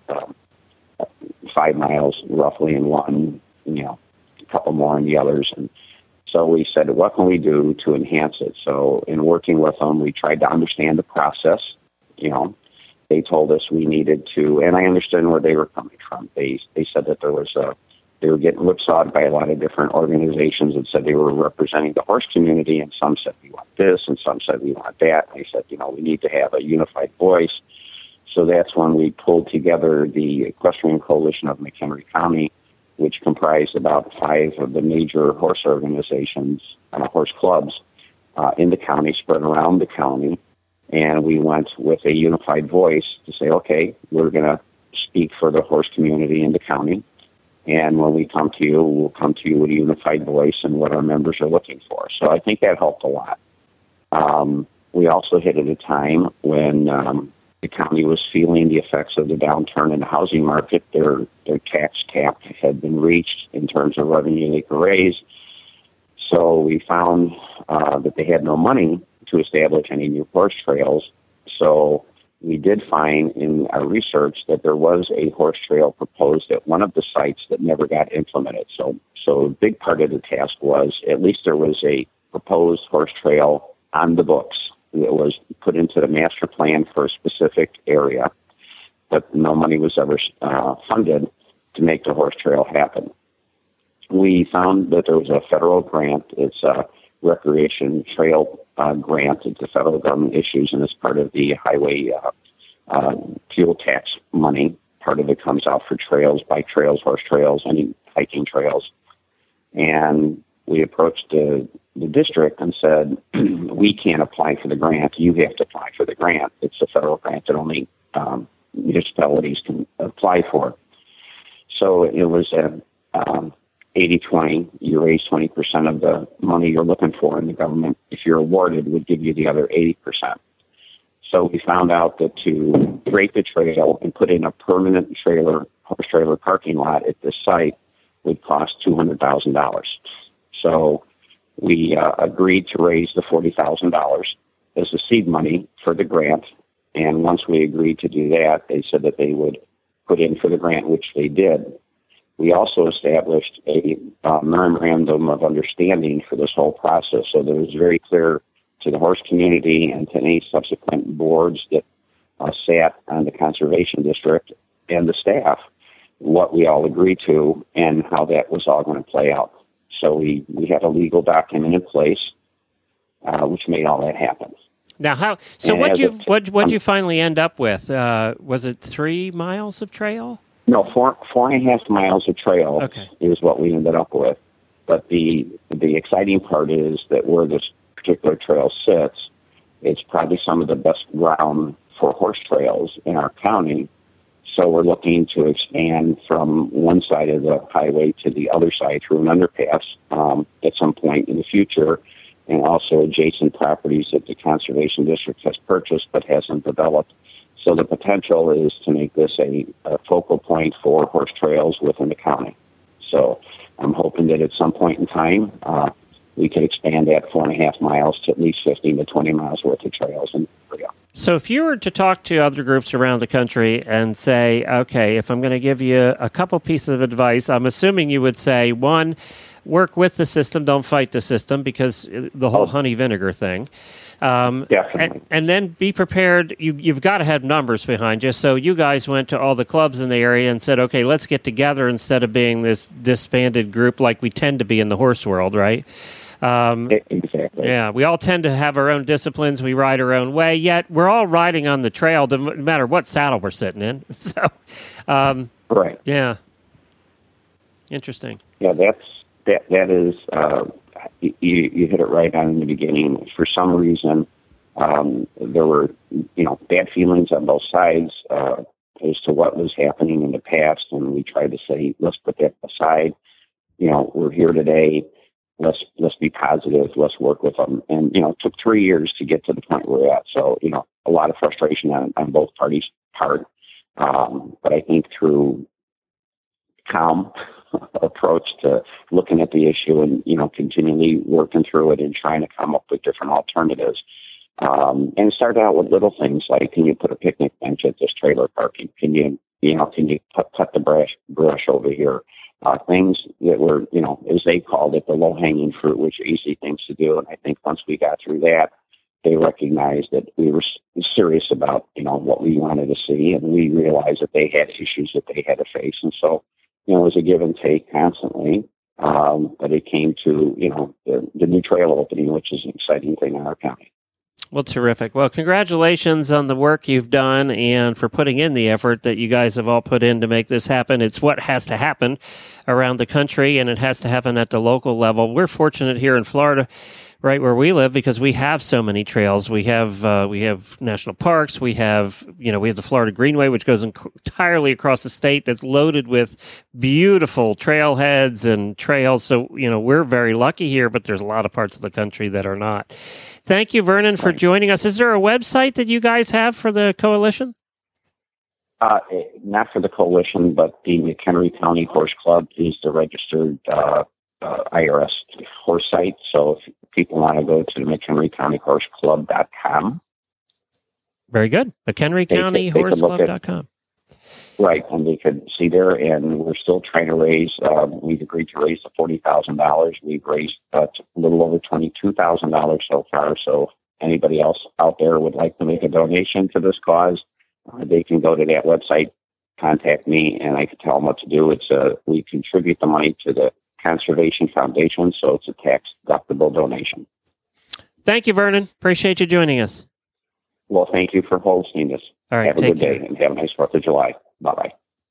5 miles roughly in one, a couple more in the others. And so we said, what can we do to enhance it? So in working with them, we tried to understand the process. They told us we needed to, and I understood where they were coming from. They said that they were getting whipsawed by a lot of different organizations that said they were representing the horse community, and some said we want this, and some said we want that. And they said, we need to have a unified voice. So that's when we pulled together the Equestrian Coalition of McHenry County, which comprised about 5 of the major horse organizations, horse clubs in the county, spread around the county. And we went with a unified voice to say, okay, we're going to speak for the horse community in the county. And when we come to you, we'll come to you with a unified voice and what our members are looking for. So I think that helped a lot. We also hit at a time when the county was feeling the effects of the downturn in the housing market. Their tax cap had been reached in terms of revenue they could raise. So we found that they had no money to establish any new horse trails. So we did find in our research that there was a horse trail proposed at one of the sites that never got implemented. So a big part of the task was at least there was a proposed horse trail on the books that was put into the master plan for a specific area, but no money was ever funded to make the horse trail happen. We found that there was a federal grant. It's a recreation trail grant that the federal government issues, and it's part of the highway fuel tax money. Part of it comes out for trails, bike trails, horse trails, any hiking trails. And we approached the district and said, we can't apply for the grant. You have to apply for the grant. It's a federal grant that only municipalities can apply for. So it was a 80-20. You raise 20% of the money you're looking for, and the government, if you're awarded, would give you the other 80%. So we found out that to create the trail and put in a permanent horse trailer parking lot at this site would cost $200,000. So we agreed to raise the $40,000 as the seed money for the grant. And once we agreed to do that, they said that they would put in for the grant, which they did. We also established a memorandum of understanding for this whole process, so that it was very clear to the horse community and to any subsequent boards that sat on the conservation district and the staff what we all agreed to and how that was all going to play out. So we had a legal document in place, which made all that happen. Now, what'd you finally end up with? Was it 3 miles of trail? No, 4.5 miles of trail is what we ended up with. But the exciting part is that where this particular trail sits, it's probably some of the best ground for horse trails in our county. So we're looking to expand from one side of the highway to the other side through an underpass at some point in the future, and also adjacent properties that the Conservation District has purchased but hasn't developed. So the potential is to make this a focal point for horse trails within the county. So I'm hoping that at some point in time, we can expand that 4.5 miles to at least 15 to 20 miles worth of trails in the area. So if you were to talk to other groups around the country and say, okay, if I'm going to give you a couple pieces of advice, I'm assuming you would say, one, work with the system, don't fight the system, because the whole honey vinegar thing. Definitely. And then be prepared. You've got to have numbers behind you. So you guys went to all the clubs in the area and said, okay, let's get together instead of being this disbanded group like we tend to be in the horse world, right? Exactly. Yeah, we all tend to have our own disciplines. We ride our own way, yet we're all riding on the trail no matter what saddle we're sitting in. So, right. Yeah. Interesting. Yeah, that is, you hit it right on in the beginning. For some reason, there were, bad feelings on both sides as to what was happening in the past, and we tried to say, let's put that aside. We're here today. Let's be positive. Let's work with them. And, it took 3 years to get to the point we're at. So, a lot of frustration on both parties' part. But I think through calm approach to looking at the issue and, continually working through it and trying to come up with different alternatives. And start out with little things like, can you put a picnic bench at this trailer parking? Can you cut the brush over here? Things that were, as they called it, the low-hanging fruit, which are easy things to do. And I think once we got through that, they recognized that we were serious about, what we wanted to see. And we realized that they had issues that they had to face. And so, it was a give and take constantly. But it came to, the new trail opening, which is an exciting thing in our county. Well, terrific. Well, congratulations on the work you've done and for putting in the effort that you guys have all put in to make this happen. It's what has to happen around the country, and it has to happen at the local level. We're fortunate here in Florida. right where we live because we have so many trails. We have national parks. We have the Florida Greenway, which goes entirely across the state. That's loaded with beautiful trailheads and trails. So we're very lucky here, but there's a lot of parts of the country that are not. Thank you, Vernon, for joining us. Is there a website that you guys have for the coalition? Not for the coalition, but the McHenry County Horse Club is the registered IRS horse site. So if people want to go to the McHenryCountyHorseClub.com. Very good. McHenryCountyHorseClub.com. Right, and they could see there, and we're still trying to raise, we've agreed to raise the $40,000. We've raised a little over $22,000 so far, so if anybody else out there would like to make a donation to this cause, they can go to that website, contact me, and I can tell them what to do. We contribute the money to the Conservation Foundation, so it's a tax-deductible donation. Thank you, Vernon. Appreciate you joining us. Well, thank you for hosting this. All right, have a good day, and have a nice 4th of July. Bye-bye.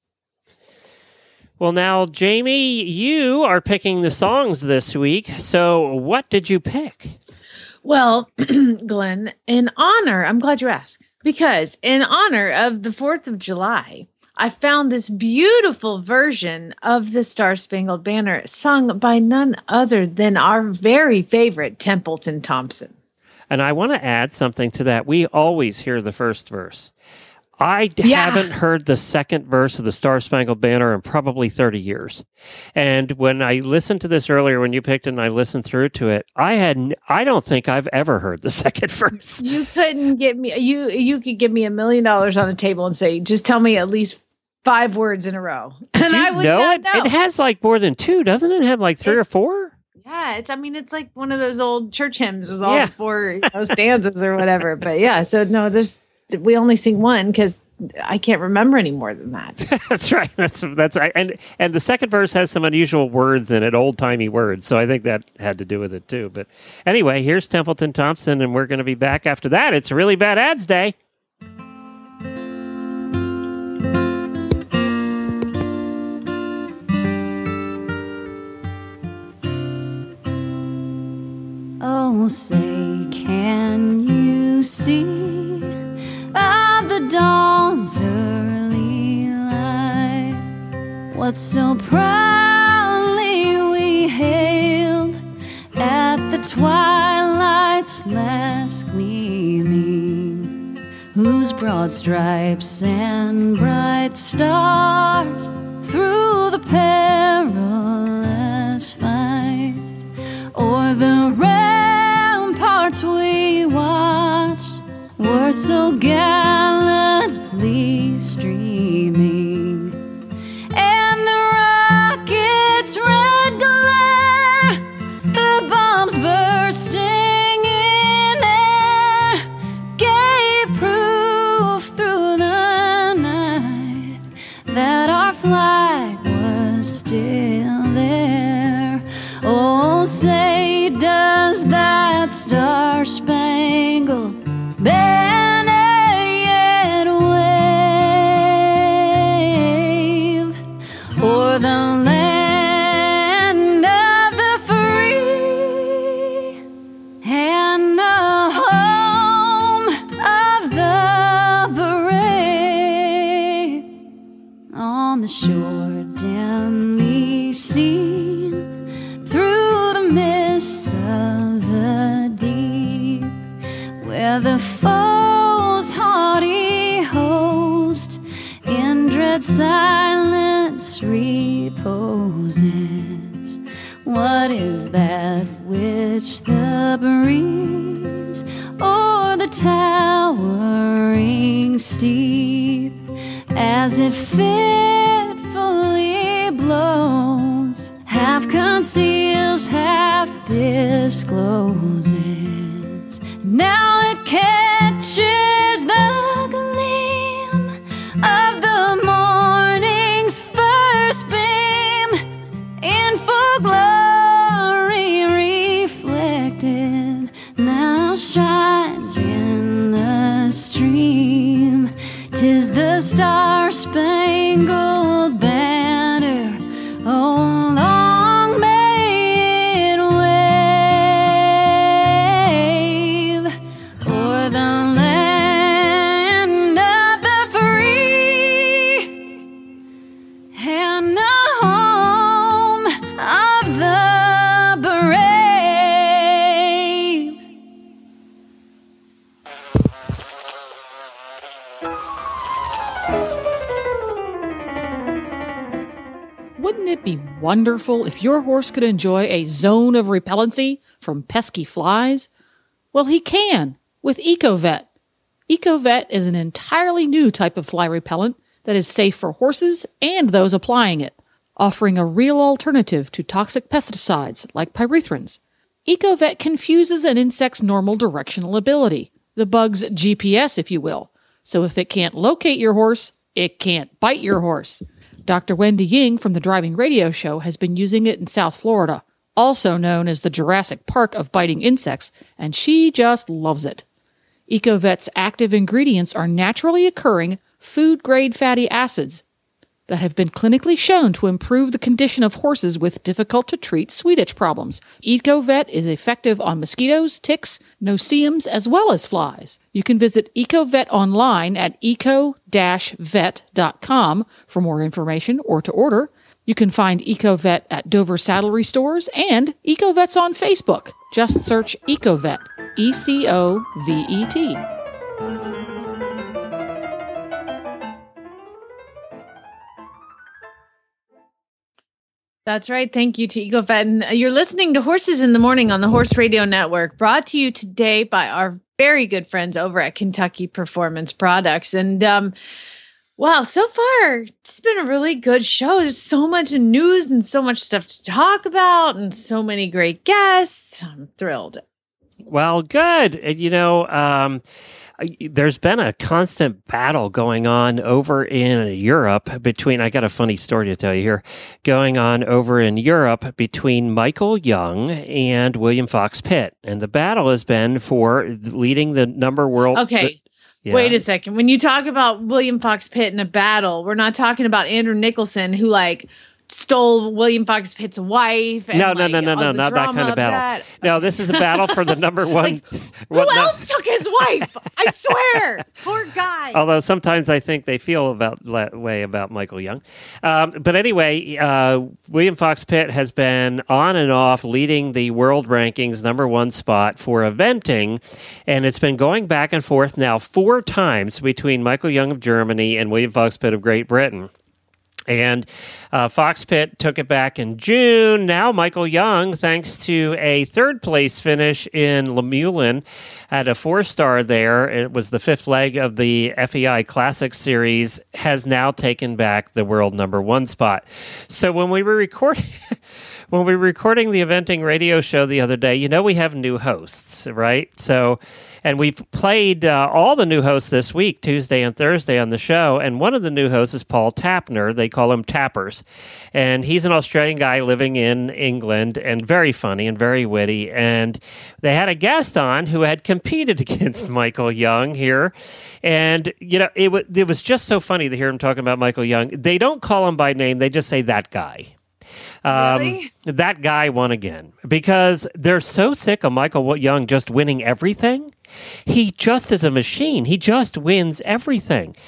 Well, now, Jamie, you are picking the songs this week. So what did you pick? Well, Glenn, I'm glad you asked, because in honor of the 4th of July, I found this beautiful version of the Star-Spangled Banner sung by none other than our very favorite Templeton Thompson. And I want to add something to that. We always hear the first verse. I haven't heard the second verse of the Star-Spangled Banner in probably 30 years. And when I listened to this earlier, when you picked it and I listened through to it, I don't think I've ever heard the second verse. You couldn't get me, you could give me $1 million on a table and say, just tell me at least 5 words in a row. And I would not know. It has like more than 2, doesn't it? Have like 3 or 4? Yeah, it's like one of those old church hymns with all 4 stanzas or whatever. But yeah, so no, we only sing one because I can't remember any more than that. That's right. That's right. And the second verse has some unusual words in it, old timey words. So I think that had to do with it too. But anyway, here's Templeton Thompson, and we're going to be back after that. It's Really Bad Ads Day. Oh, say, can you see by the dawn's early light what so proudly we hailed at the twilight's last gleaming, whose broad stripes and bright stars through the perilous fight o'er the ramparts we watched were so gallantly streaming, and the rocket's red glare, the bombs bursting in air, gave proof through the night that our flag was still there. Oh, say, does that star-spangled banner yet wave o'er the land of the free and the home of the brave? On the shore dimly seen through the mists of the deep, where the foe's haughty host in dread silence reposes, what is that which the breeze o'er the towering steep, as it fitfully blows, half conceals, half discloses? Now it catches the gleam of the morning's first beam, in full glory reflected, now shines in the stream. 'Tis the Star-Spangled Banner, oh, long may it Wouldn't it be wonderful if your horse could enjoy a zone of repellency from pesky flies? Well, he can with EcoVet. EcoVet is an entirely new type of fly repellent that is safe for horses and those applying it, offering a real alternative to toxic pesticides like pyrethrins. EcoVet confuses an insect's normal directional ability, the bug's GPS, if you will. So if it can't locate your horse, it can't bite your horse. Dr. Wendy Ying from the Driving Radio Show has been using it in South Florida, also known as the Jurassic Park of biting insects, and she just loves it. EcoVet's active ingredients are naturally occurring food-grade fatty acids that have been clinically shown to improve the condition of horses with difficult-to-treat sweet itch problems. EcoVet is effective on mosquitoes, ticks, no-see-ums, as well as flies. You can visit EcoVet online at eco-vet.com for more information or to order. You can find EcoVet at Dover Saddlery Stores, and EcoVet's on Facebook. Just search EcoVet, EcoVet. That's right. Thank you to EcoVet. And you're listening to Horses in the Morning on the Horse Radio Network, brought to you today by our very good friends over at Kentucky Performance Products. And wow, so far, it's been a really good show. There's so much news and so much stuff to talk about and so many great guests. I'm thrilled. Well, good. And, there's been a constant battle going on over in Europe between, I got a funny story to tell you here, going on over in Europe between Michael Young and William Fox Pitt. And the battle has been for leading the number world. Okay. Wait a second. When you talk about William Fox Pitt in a battle, we're not talking about Andrew Nicholson, who stole William Fox Pitt's wife. And no, not that kind of battle. No, this is a battle for the number one. Who else took his wife? I swear. Poor guy. Although sometimes I think they feel that way about Michael Young. But anyway, William Fox Pitt has been on and off leading the world rankings number one spot for eventing. And it's been going back and forth now 4 times between Michael Young of Germany and William Fox Pitt of Great Britain. And Fox Pitt took it back in June. Now Michael Young, thanks to a third-place finish in Lemulin at a 4-star there, it was the 5th leg of the FEI Classic Series, has now taken back the world number one spot. So when we were recording the eventing radio show the other day, we have new hosts, right? So, and we've played all the new hosts this week, Tuesday and Thursday on the show. And one of the new hosts is Paul Tapner. They call him Tappers. And he's an Australian guy living in England and very funny and very witty. And they had a guest on who had competed against Michael Young here. And, it was just so funny to hear him talking about Michael Young. They don't call him by name. They just say that guy. Really? That guy won again because they're so sick of Michael Young just winning everything. He just is a machine. He just wins everything.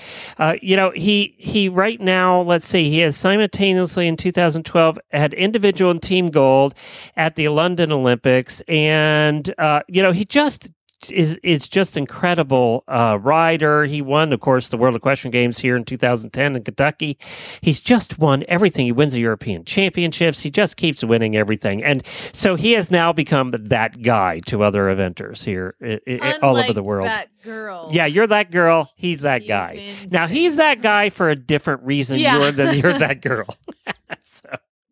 He right now, let's see, he has simultaneously in 2012 had individual and team gold at the London Olympics. And, he just is just incredible rider. He won, of course, the World Equestrian Games here in 2010 in Kentucky. He's just won everything. He wins the European Championships. He just keeps winning everything. And so he has now become that guy to other eventers here all over the world. That girl. Yeah, you're that girl. He's that guy. Now, he's that guy for a different reason. You're that girl. So...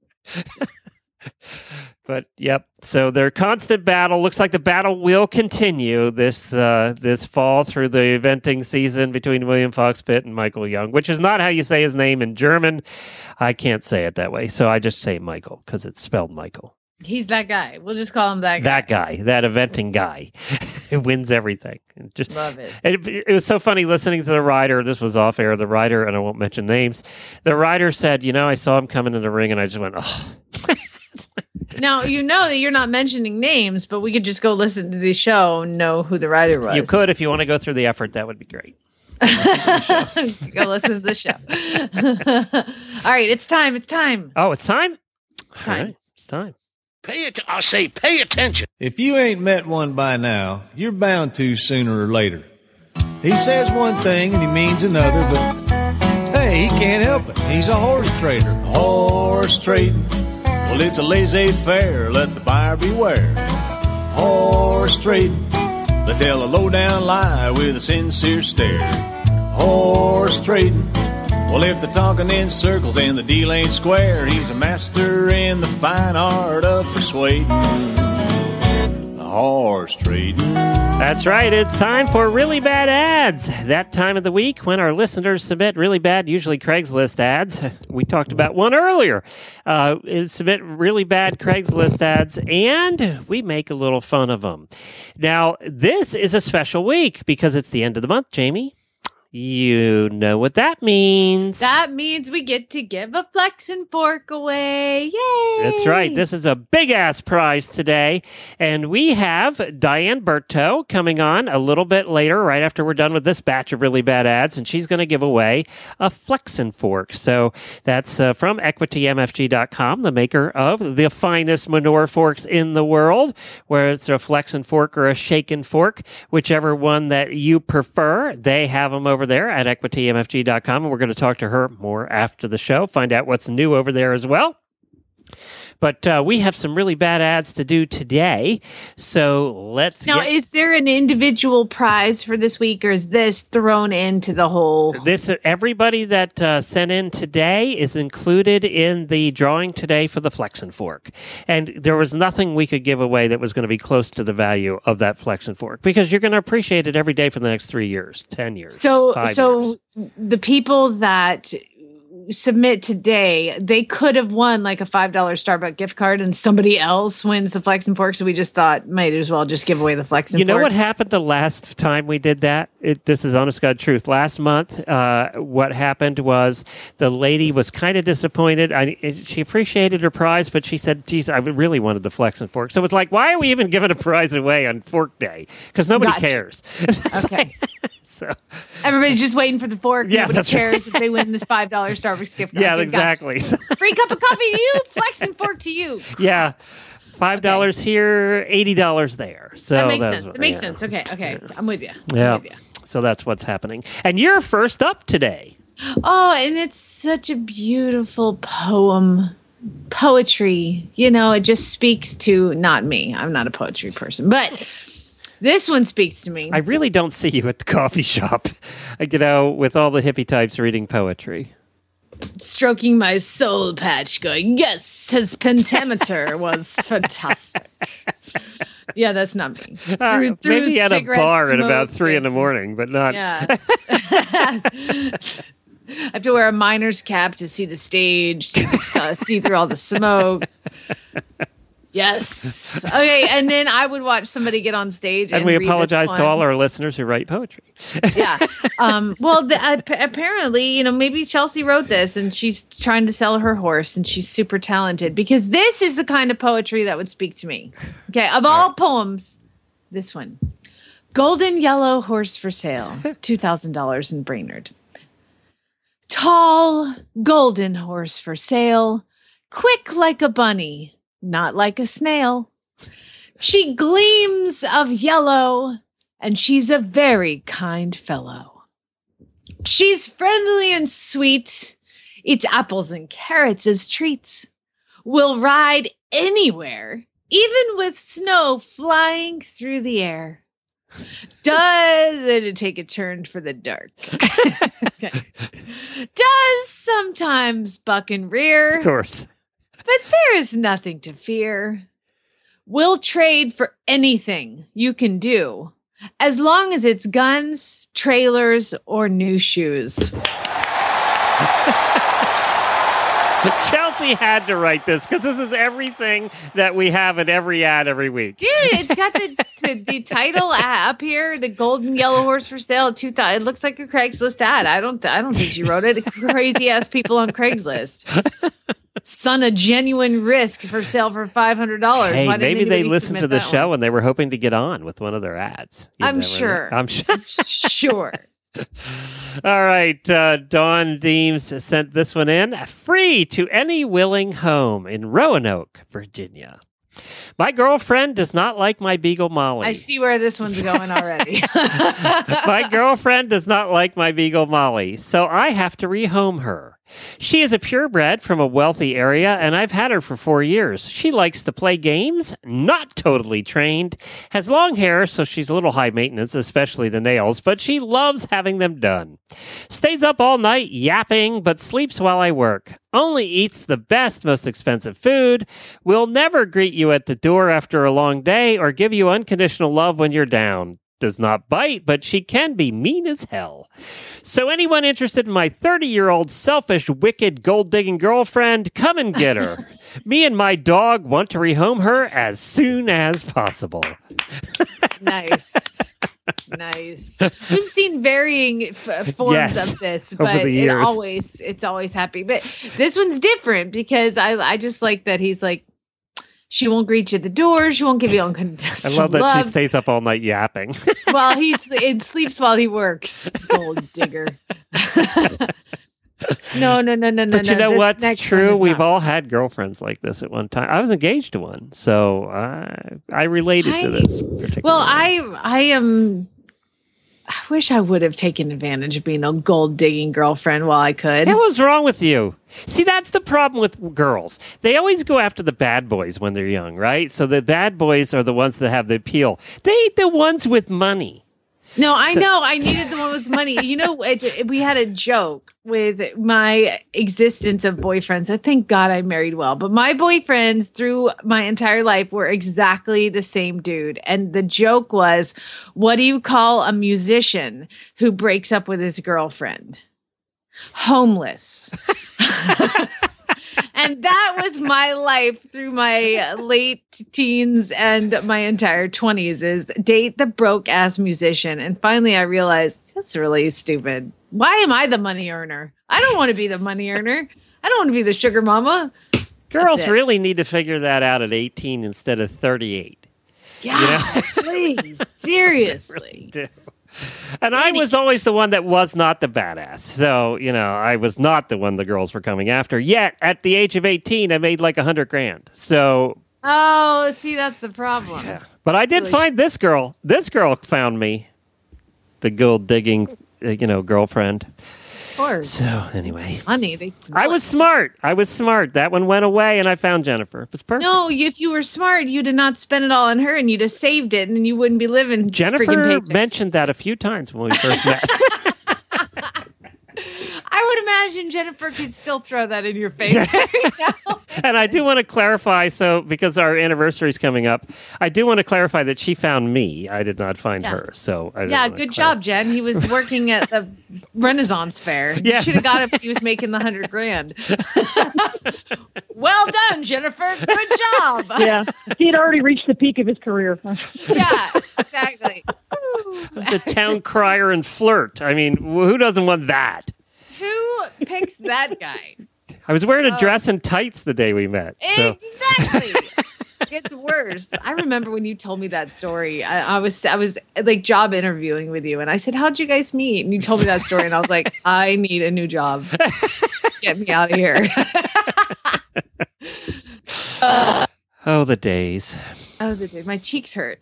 But yep, so their constant battle looks like the battle will continue this fall through the eventing season between William Fox Pitt and Michael Young, which is not how you say his name in German. I can't say it that way, so I just say Michael because it's spelled Michael. He's that guy. We'll just call him that guy. That guy, that eventing guy, who wins everything. Just love it. It was so funny listening to the rider. This was off air. The rider, and I won't mention names. The rider said, I saw him coming in the ring, and I just went, oh. Now, that you're not mentioning names, but we could just go listen to the show and know who the rider was. You could, if you want to go through the effort, that would be great. Go listen to the show. All right, it's time. Oh, it's time? It's time. All right, it's time. Pay attention. If you ain't met one by now, you're bound to sooner or later. He says one thing and he means another, but can't help it. He's a horse trader. Horse trading. Well, it's a laissez-faire. Let the buyer beware. Horse trading. They tell a low-down lie with a sincere stare. Horse trading. Well, if they're talking in circles and the deal ain't square, he's a master in the fine art of persuading. Horse trading. That's right. It's time for Really Bad Ads. That time of the week when our listeners submit really bad, usually Craigslist ads. We talked about one earlier. Submit really bad Craigslist ads, and we make a little fun of them. Now, this is a special week because it's the end of the month, Jamie. You know what that means. That means we get to give a Flex and Fork away. Yay! That's right. This is a big-ass prize today. And we have Diane Berto coming on a little bit later, right after we're done with this batch of really bad ads, and she's going to give away a Flex and Fork. So that's from EquityMFG.com, the maker of the finest manure forks in the world, where it's a Flex and Fork or a Shake and Fork, whichever one that you prefer. They have them over there at EquityMFG.com, and we're going to talk to her more after the show, find out what's new over there as well. But we have some really bad ads to do today, so let's Now, is there an individual prize for this week, or is this thrown into the whole? Everybody that sent in today is included in the drawing today for the Flex and Fork. And there was nothing we could give away that was going to be close to the value of that Flex and Fork, because you're going to appreciate it every day for the next 3 years, 10 years, 5 years. The people that submit today, they could have won like a $5 Starbucks gift card, and somebody else wins the Flex and Fork. So we just thought, might as well just give away the Flex and Fork. You know what happened the last time we did that? This is honest God truth. Last month, what happened was the lady was kind of disappointed. She appreciated her prize, but she said, geez, I really wanted the Flex and Fork. So it was like, why are we even giving a prize away on Fork Day? Because nobody cares. Okay. So everybody's just waiting for the fork. Yeah, Nobody cares if they win this $5 Starbucks gift card. Yeah, exactly. Free cup of coffee to you, Flex and Fork to you. Yeah. $5 here, $80 there. So that makes sense. It makes sense. Okay. I'm with you. Yeah. So that's what's happening. And you're first up today. Oh, and it's such a beautiful poetry. You know, it just speaks to not me. I'm not a poetry person, but this one speaks to me. I really don't see you at the coffee shop, with all the hippie types reading poetry. Stroking my soul patch going, yes, his pentameter was fantastic. Yeah, that's not me. Maybe at a bar at about 3 a.m, but not. Yeah. I have to wear a miner's cap to see the stage, see through all the smoke. Yes. Okay, and then I would watch somebody get on stage, and we apologize to all our listeners who write poetry. Yeah. Well, apparently, maybe Chelsea wrote this, and she's trying to sell her horse, and she's super talented, because this is the kind of poetry that would speak to me. Okay, of all poems, this one: Golden yellow horse for sale, $2,000 in Brainerd. Tall, golden horse for sale, quick like a bunny, not like a snail. She gleams of yellow, and she's a very kind fellow. She's friendly and sweet, eats apples and carrots as treats, will ride anywhere, even with snow flying through the air. Does take a turn for the dark. Does sometimes buck and rear. Of course. But there is nothing to fear. We'll trade for anything you can do, as long as it's guns, trailers, or new shoes. Chelsea had to write this, because this is everything that we have in every ad every week. Dude, it's got the title up here, the golden yellow horse for sale. It looks like a Craigslist ad. I don't think she wrote it. Crazy ass people on Craigslist. Son, a genuine risk for sale for $500. Hey, maybe they listened to the show and they were hoping to get on with one of their ads. I'm sure. Sure. All right. Dawn Deems sent this one in. Free to any willing home in Roanoke, Virginia. My girlfriend does not like my beagle Molly. I see where this one's going already. My girlfriend does not like my beagle Molly, so I have to rehome her. She is a purebred from a wealthy area, and I've had her for 4 years. She likes to play games, not totally trained, has long hair, so she's a little high maintenance, especially the nails, but she loves having them done. Stays up all night yapping, but sleeps while I work. Only eats the best, most expensive food, will never greet you at the door after a long day, or give you unconditional love when you're down. Does not bite, but she can be mean as hell. So anyone interested in my 30-year-old selfish, wicked, gold-digging girlfriend, come and get her. Me and my dog want to rehome her as soon as possible. Nice. We've seen varying forms of this, but it's always happy. But this one's different because I just like that he's like, she won't greet you at the door. She won't give you unconditional I love that love. she stays up all night yapping. Well, it sleeps while he works. Gold digger. No. But you know what's true? We've all had girlfriends like this at one time. I was engaged to one, so I related to this particular. Well, I wish I would have taken advantage of being a gold digging girlfriend while I could. What was wrong with you? See, that's the problem with girls. They always go after the bad boys when they're young, right? So the bad boys are the ones that have the appeal. They ain't the ones with money. No, I know. I needed the one with money. You know, we had a joke with my existence of boyfriends. I thank God I married well. But my boyfriends through my entire life were exactly the same dude. And the joke was, what do you call a musician who breaks up with his girlfriend? Homeless. And that was my life through my late teens and my entire 20s is date the broke ass musician. And finally I realized that's really stupid. Why am I the money earner? I don't want to be the money earner. I don't want to be the sugar mama. Girls really need to figure that out at 18 instead of 38. Yeah, please. Seriously. Really do. And I was always the one that was not the badass. So, I was not the one the girls were coming after. Yet, at the age of 18, I made like $100,000. So. Oh, see, that's the problem. Yeah. But I did find this girl. This girl found me. The gold digging, girlfriend. Of course. So, anyway. Money, they smell I was smart. That one went away and I found Jennifer. It was perfect. No, if you were smart, you did not spend it all on her and you'd have saved it and you wouldn't be living. Jennifer mentioned that a few times when we first met. I would imagine Jennifer could still throw that in your face. And I do want to clarify, because our anniversary is coming up, I do want to clarify that she found me. I did not find her. So good job, Jen. He was working at the Renaissance Fair. Yes. You should have got him. He was making the $100,000. Well done, Jennifer. Good job. Yeah, he had already reached the peak of his career. Yeah, exactly. The town crier and flirt. I mean, who doesn't want that? Who picks that guy? I was wearing a dress and tights the day we met. So. Exactly. It gets worse. I remember when you told me that story. I was like job interviewing with you, and I said, "How'd you guys meet?" And you told me that story, and I was like, "I need a new job. Get me out of here." Oh, the days. My cheeks hurt.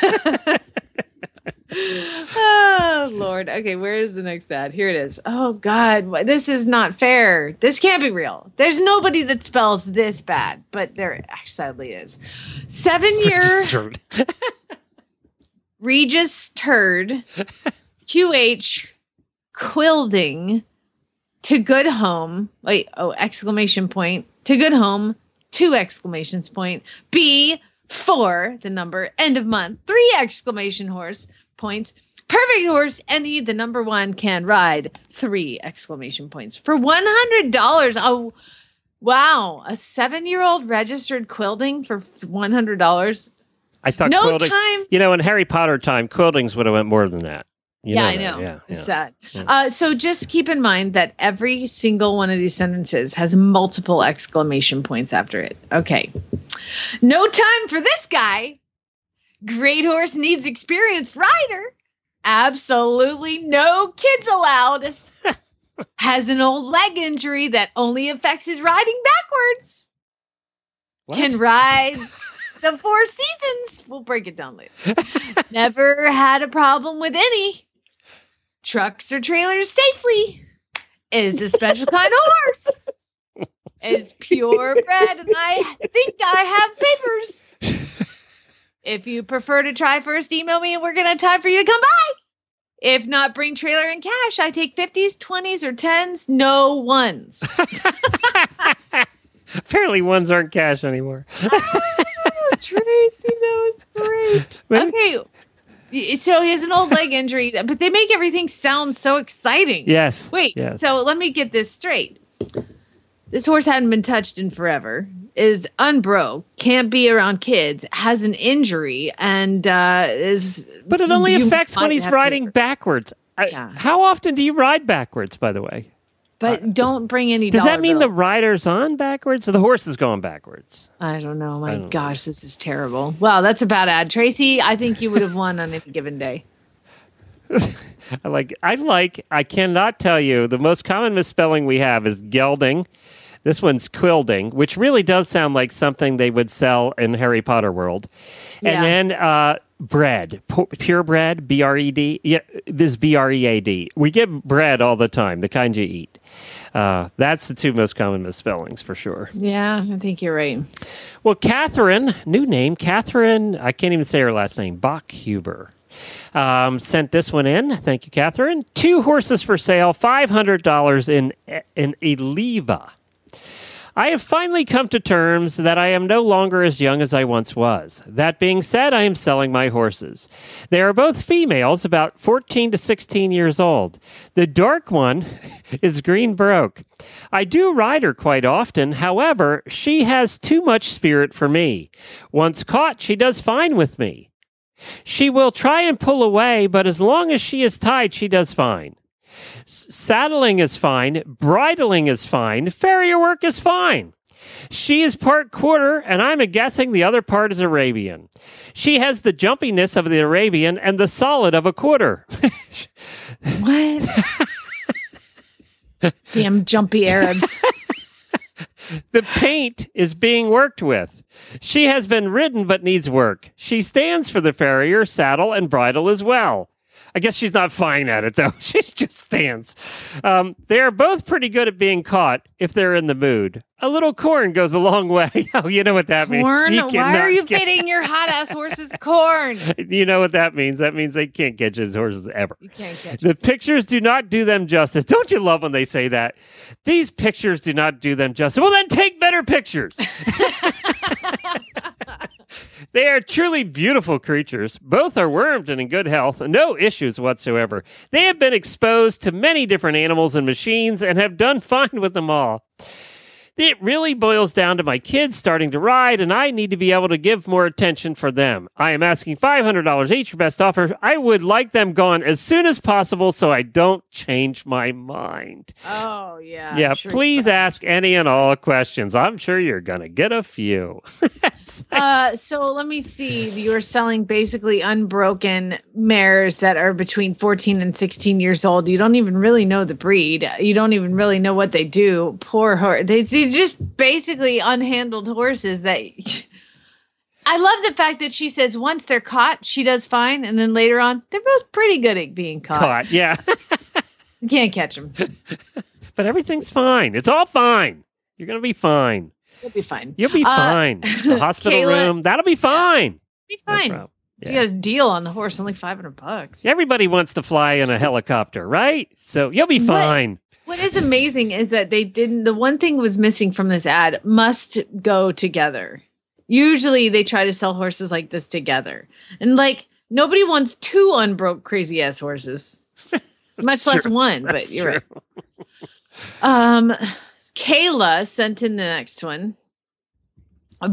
Oh, Lord. Okay, where is the next ad? Here it is. Oh, God. This is not fair. This can't be real. There's nobody that spells this bad, but there sadly is. 7-year Regis Turd, QH, Quilding, to good home. Exclamation point. To good home, 2 exclamations point. B, 4, the number, end of month, 3 exclamation points. Perfect horse, any, the number 1 can ride, 3 exclamation points. For $100. Oh, wow. A 7-year-old registered Quilding for $100. I thought Quilding, in Harry Potter time, Quildings would have went more than that. I know. Yeah, it's sad. Yeah. So just keep in mind that every single one of these sentences has multiple exclamation points after it. Okay. No time for this guy. Great horse needs experienced rider. Absolutely no kids allowed. Has an old leg injury that only affects his riding backwards. What? Can ride the Four Seasons. We'll break it down later. Never had a problem with any trucks or trailers safely. Is a special kind of horse. Is purebred, and I think I have papers. If you prefer to try first, email me and we're going to time for you to come by. If not, bring trailer and cash. I take 50s, 20s, or 10s, no ones. Apparently ones aren't cash anymore. Oh, Tracy, that was great. Okay. So he has an old leg injury, but they make everything sound so exciting. Yes. Wait, yes. So let me get this straight. This horse hadn't been touched in forever, is unbroke, can't be around kids, has an injury, and is... But it only affects when he's riding backwards. How often do you ride backwards, by the way? But don't bring any Does that mean bills. the rider's on backwards or the horse is going backwards? I don't know. My gosh, this is terrible. Wow, that's a bad ad. Tracy, I think you would have won on any given day. I cannot tell you, the most common misspelling we have is gelding. This one's quilding, which really does sound like something they would sell in Harry Potter world. And then bread, purebred, B-R-E-D, is B-R-E-A-D. We get bread all the time, the kind you eat. That's the two most common misspellings for sure. Yeah, I think you're right. Well, Catherine, new name, Catherine, I can't even say her last name, Bachhuber. Sent this one in. Thank you, Catherine. 2 horses for sale, $500 in Eliva. I have finally come to terms that I am no longer as young as I once was. That being said, I am selling my horses. They are both females, about 14 to 16 years old. The dark one is green broke. I do ride her quite often. However, she has too much spirit for me. Once caught, she does fine with me. She will try and pull away, but as long as she is tied, she does fine. Saddling is fine. Bridling is fine. Farrier work is fine. She is part quarter, and I'm guessing the other part is Arabian. She has the jumpiness of the Arabian and the solid of a quarter. What? Damn jumpy Arabs. The paint is being worked with. She has been ridden but needs work. She stands for the farrier, saddle, and bridle as well. I guess she's not fine at it, though. She just stands. They are both pretty good at being caught if they're in the mood. A little corn goes a long way. Oh, you know what that means. Corn? Why are you feeding your hot-ass horses corn? You know what that means. That means they can't catch his horses ever. You can't catch The pictures do not do them justice. Don't you love when they say that? These pictures do not do them justice. Well, then take better pictures. They are truly beautiful creatures. Both are wormed and in good health. No issues whatsoever. They have been exposed to many different animals and machines and have done fine with them all. It really boils down to my kids starting to ride, and I need to be able to give more attention for them. I am asking $500 each for best offer. I would like them gone as soon as possible so I don't change my mind. Oh, yeah. Yeah, sure please ask any and all questions. I'm sure you're going to get a few. So let me see. You're selling basically unbroken mares that are between 14 and 16 years old. You don't even really know the breed. You don't even really know what they do. Poor horse. These just basically unhandled horses that... I love the fact that she says once they're caught, she does fine. And then later on, they're both pretty good at being caught. Yeah. You can't catch them. But everything's fine. It's all fine. You're going to be fine. You'll be fine. You'll be fine. The hospital Kayla, room, that'll be fine. Be fine. No You guys deal on the horse, only $500. Everybody wants to fly in a helicopter, right? So you'll be fine. What is amazing is that they didn't, the one thing was missing from this ad, must go together. Usually they try to sell horses like this together. And like, nobody wants 2 unbroke crazy ass horses, much less one, but you're right. Kayla sent in the next one. A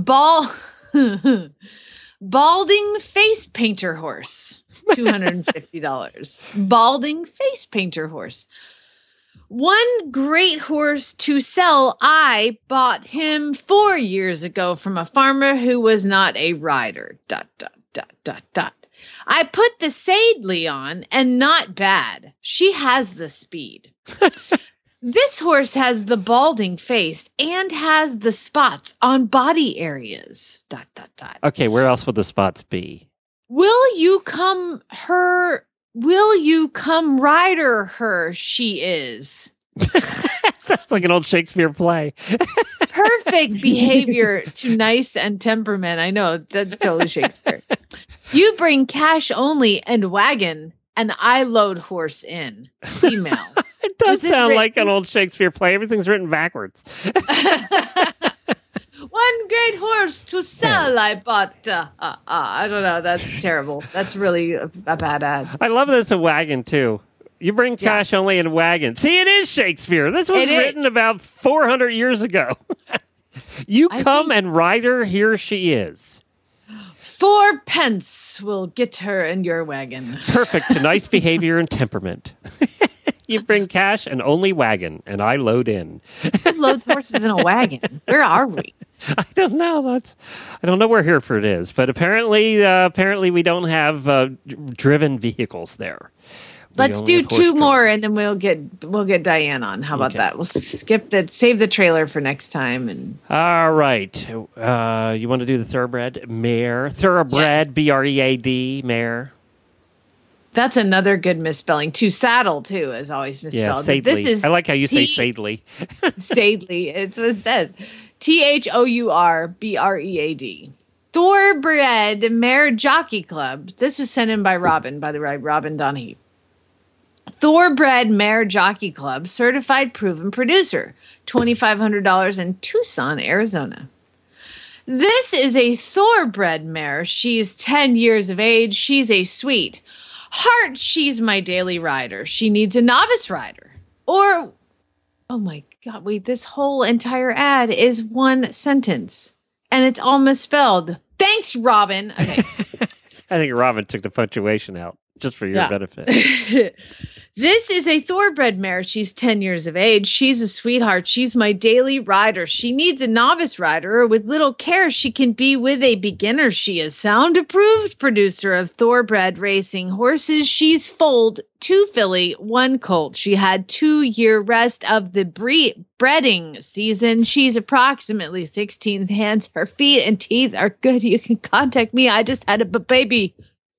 balding face painter horse, $250. Balding face painter horse. One great horse to sell. I bought him 4 years ago from a farmer who was not a rider. ... I put the Sadley on and not bad. She has the speed. This horse has the balding face and has the spots on body areas. ... Okay, where else would the spots be? Will you come rider her? She is. Sounds like an old Shakespeare play. Perfect behavior to nice and temperament. I know, that's totally Shakespeare. You bring cash only and wagon, and I load horse in. Female. It does sound like an old Shakespeare play. Everything's written backwards. One great horse to sell, I bought. I don't know. That's terrible. That's really a bad ad. I love that it's a wagon, too. You bring cash only in wagon. See, it is Shakespeare. This was written about 400 years ago. You come and ride her, here she is. 4 pence will get her in your wagon. Perfect to nice behavior and temperament. You bring cash and only wagon, and I load in. Who loads horses in a wagon? Where are we? I don't know. I don't know where Hereford is, but apparently we don't have driven vehicles there. Let's do 2 more, and then we'll get Diane on. How about that? We'll save the trailer for next time. And all right, you want to do the thoroughbred mare? Thoroughbred, yes. BREAD mare. That's another good misspelling. Saddle too is always misspelled. Yeah, Sadley. I like how you say Sadley. Sadley. It's what it says. THOURBREAD. Thoroughbred Mare Jockey Club. This was sent in by Robin, by the way, Robin Donahue. Thoroughbred Mare Jockey Club, certified proven producer, $2,500 in Tucson, Arizona. This is a thoroughbred mare. She's 10 years of age. She's a sweet heart. She's my daily rider. She needs a novice rider. Or, oh my God, wait, this whole entire ad is one sentence and it's all misspelled. Thanks, Robin. Okay. I think Robin took the punctuation out just for your benefit. This is a thoroughbred mare. She's 10 years of age. She's a sweetheart. She's my daily rider. She needs a novice rider, or with little care, she can be with a beginner. She is sound-approved producer of thoroughbred racing horses. She's foaled 2 filly, 1 colt. She had 2-year rest of the breeding season. She's approximately 16 hands. Her feet and teeth are good. You can contact me. I just had a baby.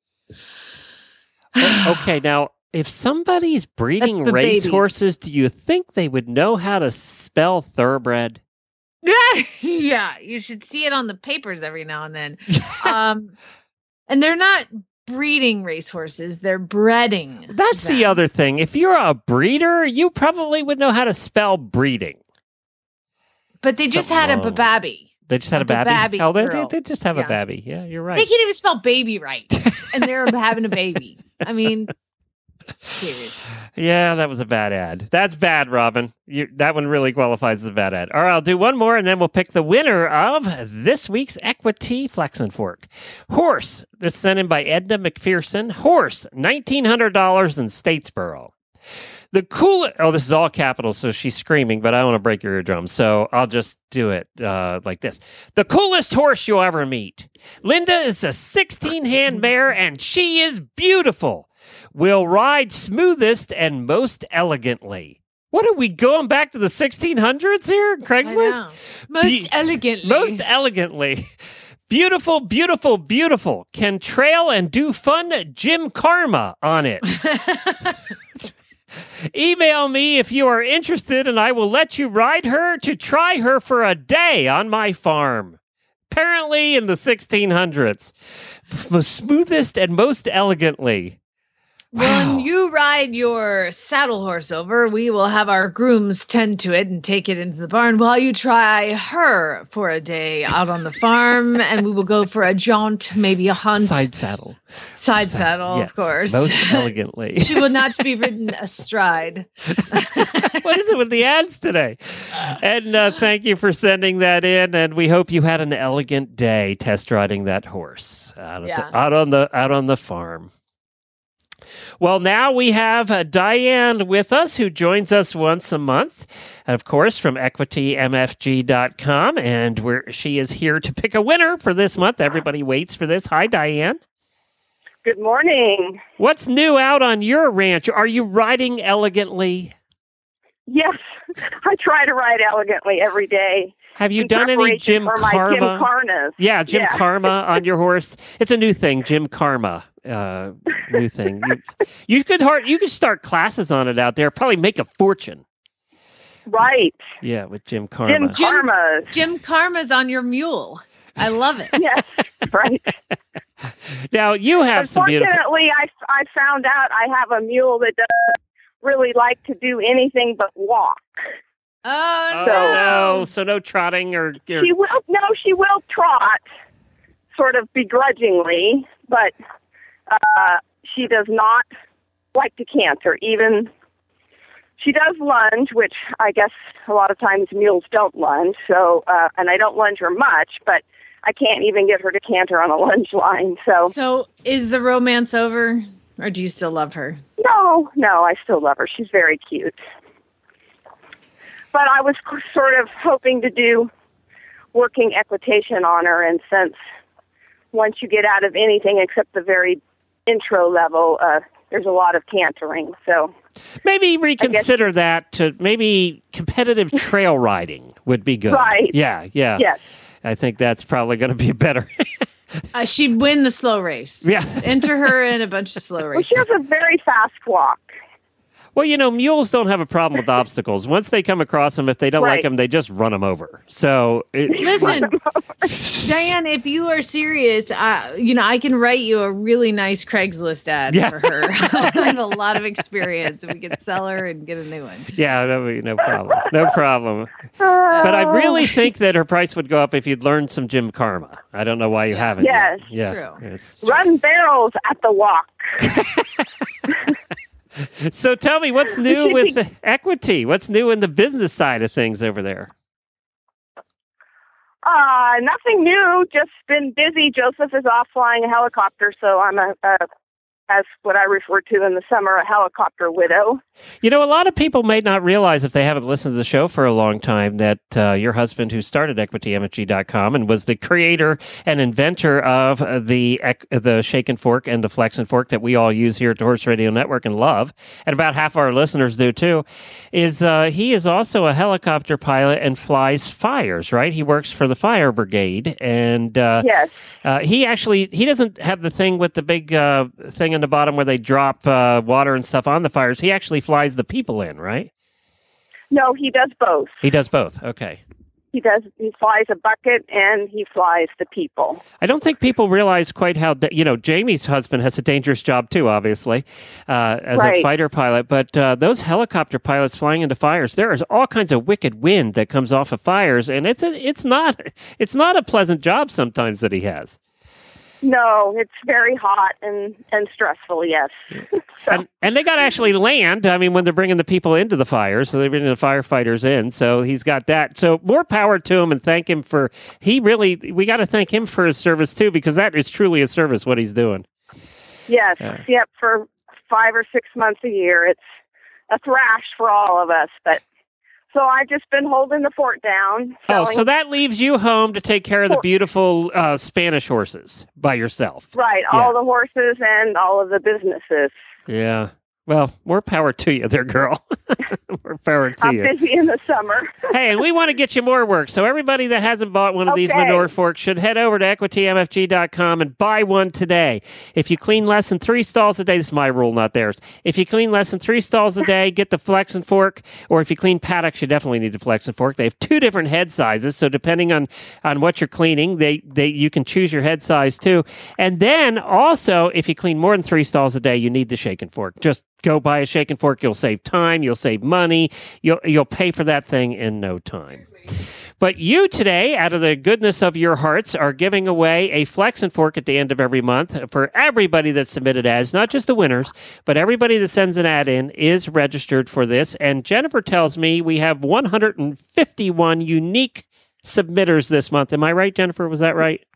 Okay, now, if somebody's breeding racehorses, do you think they would know how to spell thoroughbred? Yeah, you should see it on the papers every now and then. And they're not breeding racehorses, they're breeding. That's the other thing. If you're a breeder, you probably would know how to spell breeding. But they just had a babby. They just had a babby? Oh, they just have a babby. Yeah, you're right. They can't even spell baby right. And they're having a baby. I mean... Seriously. Yeah, that was a bad ad. That's bad, Robin. That one really qualifies as a bad ad. All right, I'll do one more, and then we'll pick the winner of this week's Equity Flex and Fork. Horse, this is sent in by Edna McPherson. Horse, $1,900 in Statesboro. The coolest... Oh, this is all capitals, so she's screaming, but I don't want to break your eardrum, so I'll just do it like this. The coolest horse you'll ever meet. Linda is a 16-hand mare, and she is beautiful. Will ride smoothest and most elegantly. What are we going back to the 1600s here? Craigslist? Most elegantly. Most elegantly. Beautiful, beautiful, beautiful. Can trail and do fun Jim Karma on it. Email me if you are interested, and I will let you ride her to try her for a day on my farm. Apparently in the 1600s. The smoothest and most elegantly. When you ride your saddle horse over, we will have our grooms tend to it and take it into the barn while you try her for a day out on the farm, and we will go for a jaunt, maybe a hunt. Side saddle. Side saddle, yes, of course. Most elegantly. She will not be ridden astride. What is it with the ads today? And thank you for sending that in, and we hope you had an elegant day test riding that horse out on the farm. Well, now we have Diane with us, who joins us once a month, of course, from EquityMFG.com, and she is here to pick a winner for this month. Everybody waits for this. Hi, Diane. Good morning. What's new out on your ranch? Are you riding elegantly? Yes, I try to ride elegantly every day. Have you in done any preparation Jim for my Karma? Gymkhana. Yeah, Jim Karma on your horse. It's a new thing, Jim Karma. New thing. You could start classes on it out there. Probably make a fortune. Right. Yeah, with Jim Karma. Jim Karma's on your mule. I love it. Yes, right. Now you have some beautiful. Unfortunately, I found out I have a mule that doesn't really like to do anything but walk. Oh no! So no trotting or. She will trot, sort of begrudgingly, but she does not like to canter. Even she does lunge, which I guess a lot of times mules don't lunge. So, and I don't lunge her much, but I can't even get her to canter on a lunge line. So is the romance over, or do you still love her? No, I still love her. She's very cute. But I was sort of hoping to do working equitation on her, and since once you get out of anything except the very intro level, there's a lot of cantering. So maybe reconsider that to maybe competitive trail riding would be good. Right. Yeah. Yes. I think that's probably going to be better. She'd win the slow race. Yeah. Enter her in a bunch of slow races. Well, she has a very fast walk. Well, mules don't have a problem with obstacles. Once they come across them, if they don't like them, they just run them over. So, listen, Diane, if you are serious, I can write you a really nice Craigslist ad for her. I have a lot of experience, and we can sell her and get a new one. Yeah, no problem. No problem. But I really think that her price would go up if you'd learned some Jim Karma. I don't know why you haven't. Yes, yet. True. Yes. Run barrels at the walk. So tell me, what's new with the equity? What's new in the business side of things over there? Nothing new. Just been busy. Joseph is off flying a helicopter, so I'm as what I refer to in the summer, a helicopter widow. A lot of people may not realize, if they haven't listened to the show for a long time, that your husband, who started EquityMFG.com and was the creator and inventor of the Shake and Fork and the Flex and Fork that we all use here at the Horse Radio Network and love, and about half our listeners do too, is he is also a helicopter pilot and flies fires, right? He works for the fire brigade, and yes. He doesn't have the thing with the big thing in the bottom where they drop water and stuff on the fires. He actually flies the people in, right? No, he does both. He does both. Okay. He flies a bucket and he flies the people. I don't think people realize quite how, Jamie's husband has a dangerous job too, obviously, as a fighter pilot. But those helicopter pilots flying into fires, there is all kinds of wicked wind that comes off of fires, and it's not a pleasant job sometimes that he has. No, it's very hot and stressful, yes. And they got to actually land, when they're bringing the people into the fires, so they're bringing the firefighters in, so he's got that. So more power to him, and thank him we got to thank him for his service too, because that is truly a service, what he's doing. Yes, yep, for 5 or 6 months a year. It's a thrash for all of us, but... So I've just been holding the fort down. So that leaves you home to take care of the beautiful Spanish horses by yourself. Right, all the horses and all of the businesses. Yeah. Well, more power to you there, girl. More power to you. I'm busy in the summer. Hey, and we want to get you more work. So everybody that hasn't bought one of these manure forks should head over to EquityMFG.com and buy one today. If you clean less than 3 stalls a day, this is my rule, not theirs. If you clean less than 3 stalls a day, get the Flex and Fork. Or if you clean paddocks, you definitely need the Flex and Fork. They have 2 different head sizes, so depending on what you're cleaning, you can choose your head size too. And then also, if you clean more than 3 stalls a day, you need the Shake and Fork. Just go buy a Shake and Fork. You'll save time. You'll save money. You'll pay for that thing in no time. But you today, out of the goodness of your hearts, are giving away a Flex and Fork at the end of every month for everybody that submitted ads, not just the winners, but everybody that sends an ad in is registered for this. And Jennifer tells me we have 151 unique submitters this month. Am I right, Jennifer? Was that right?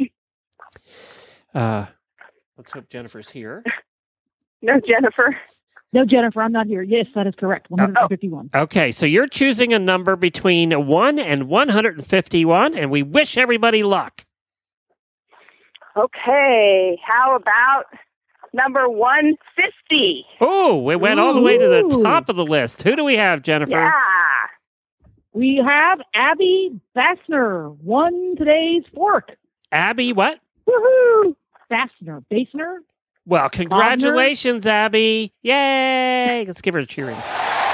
Let's hope Jennifer's here. No, Jennifer. No, Jennifer, I'm not here. Yes, that is correct. 151. Okay, so you're choosing a number between 1 and 151, and we wish everybody luck. Okay, how about number 150. Oh, we went all the way to the top of the list. Who do we have, Jennifer? Yeah. We have Abby Bassner won today's fork. Abby, what? Woohoo! Bassner. Well, congratulations, Abby. Yay! Let's give her a cheering. Woo!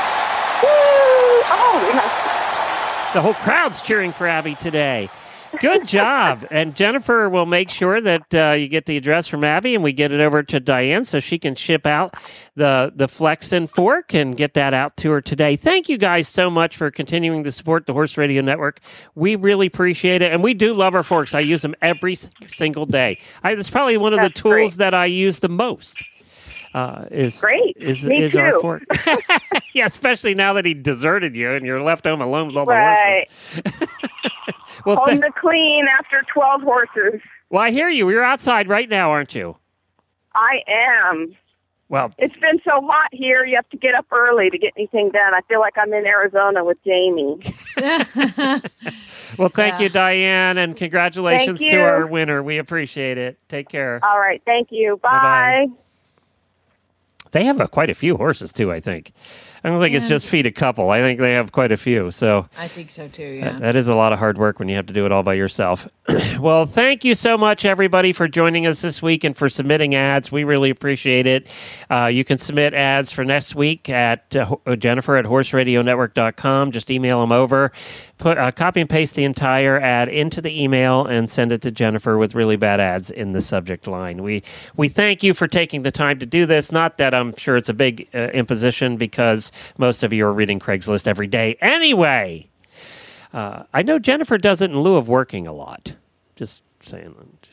Oh, yes. The whole crowd's cheering for Abby today. Good job. And Jennifer will make sure that you get the address from Abby and we get it over to Diane so she can ship out the Flexen fork and get that out to her today. Thank you guys so much for continuing to support the Horse Radio Network. We really appreciate it. And we do love our forks. I use them every single day. It's probably one of the tools that I use the most. Is our fork. Yeah, especially now that he deserted you and you're left home alone with all the horses. Well, home to clean after 12 horses. Well, I hear you. You're outside right now, aren't you? I am. Well, it's been so hot here. You have to get up early to get anything done. I feel like I'm in Arizona with Jamie. Well, thank you, Diane, and congratulations to our winner. We appreciate it. Take care. All right. Thank you. Bye. Bye-bye. They have quite a few horses, too, I think. I don't think it's just feed a couple. I think they have quite a few. So I think so, too, yeah. That is a lot of hard work when you have to do it all by yourself. Well, thank you so much, everybody, for joining us this week and for submitting ads. We really appreciate it. You can submit ads for next week at Jennifer at horseradionetwork.com. Just email them over. Copy and paste the entire ad into the email and send it to Jennifer with really bad ads in the subject line. We thank you for taking the time to do this. Not that I'm sure it's a big imposition because most of you are reading Craigslist every day anyway. I know Jennifer does it in lieu of working a lot. Just saying.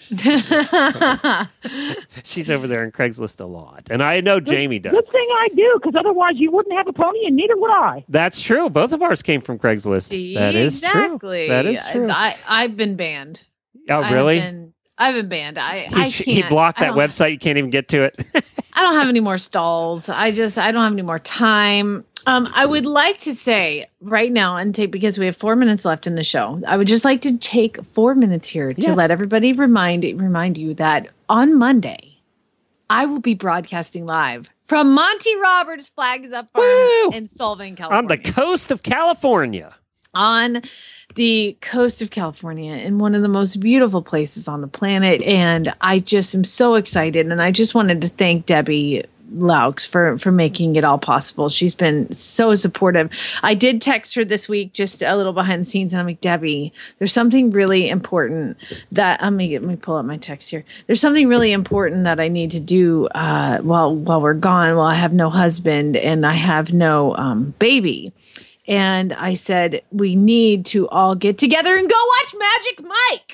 She's over there in Craigslist a lot. And I know Jamie does. Good thing I do, because otherwise you wouldn't have a pony and neither would I. That's true. Both of ours came from Craigslist. See, that is exactly. true. That is true. I've been banned. Oh, really? I've been banned. I can't. He blocked that website. You can't even get to it. I don't have any more stalls. I don't have any more time. I would like to say right now because we have 4 minutes left in the show. I would just like to take 4 minutes here to let everybody remind you that on Monday, I will be broadcasting live from Monty Roberts Flags Up Farm in Solvang, California. On the coast of California. On the coast of California, in one of the most beautiful places on the planet. And I just am so excited. And I just wanted to thank Debbie Laux for making it all possible. She's been so supportive. I did text her this week, just a little behind the scenes, and I'm like, Debbie, there's something really important that let me pull up my text here. There's something really important that I need to do while we're gone, while I have no husband and I have no baby. And I said, we need to all get together and go watch Magic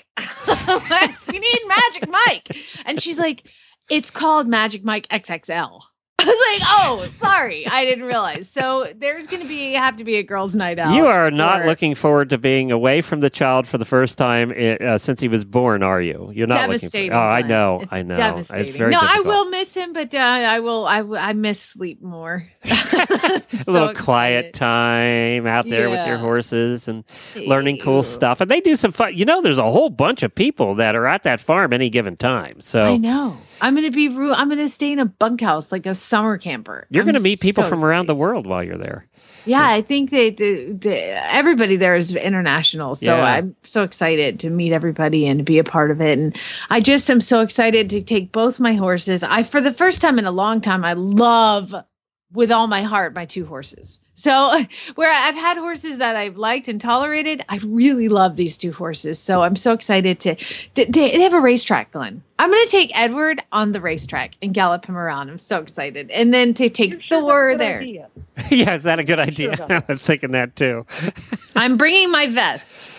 Mike. We need Magic Mike. And she's like, it's called Magic Mike XXL. I was like, oh, sorry. I didn't realize. So there's going to have to be a girls' night out. You are not looking forward to being away from the child for the first time since he was born, are you? You're not devastating. I know. It's I know. Devastating. It's very difficult. difficult. I will miss him, but I miss sleep more. A little quiet time out there with your horses and learning cool stuff. And they do some fun. There's a whole bunch of people that are at that farm any given time. So I know. I'm going to stay in a bunkhouse like a summer camper. You're going to meet people from around the world while you're there. Yeah, I think everybody there is international. So I'm so excited to meet everybody and to be a part of it. And I just am so excited to take both my horses. For the first time in a long time, I love with all my heart my two horses. So where I've had horses that I've liked and tolerated, I really love these two horses. So I'm so excited they have a racetrack, Glenn. I'm going to take Edward on the racetrack and gallop him around. I'm so excited. And then to take Thor there. Yeah, is that a good idea? I was thinking that too. I'm bringing my vest.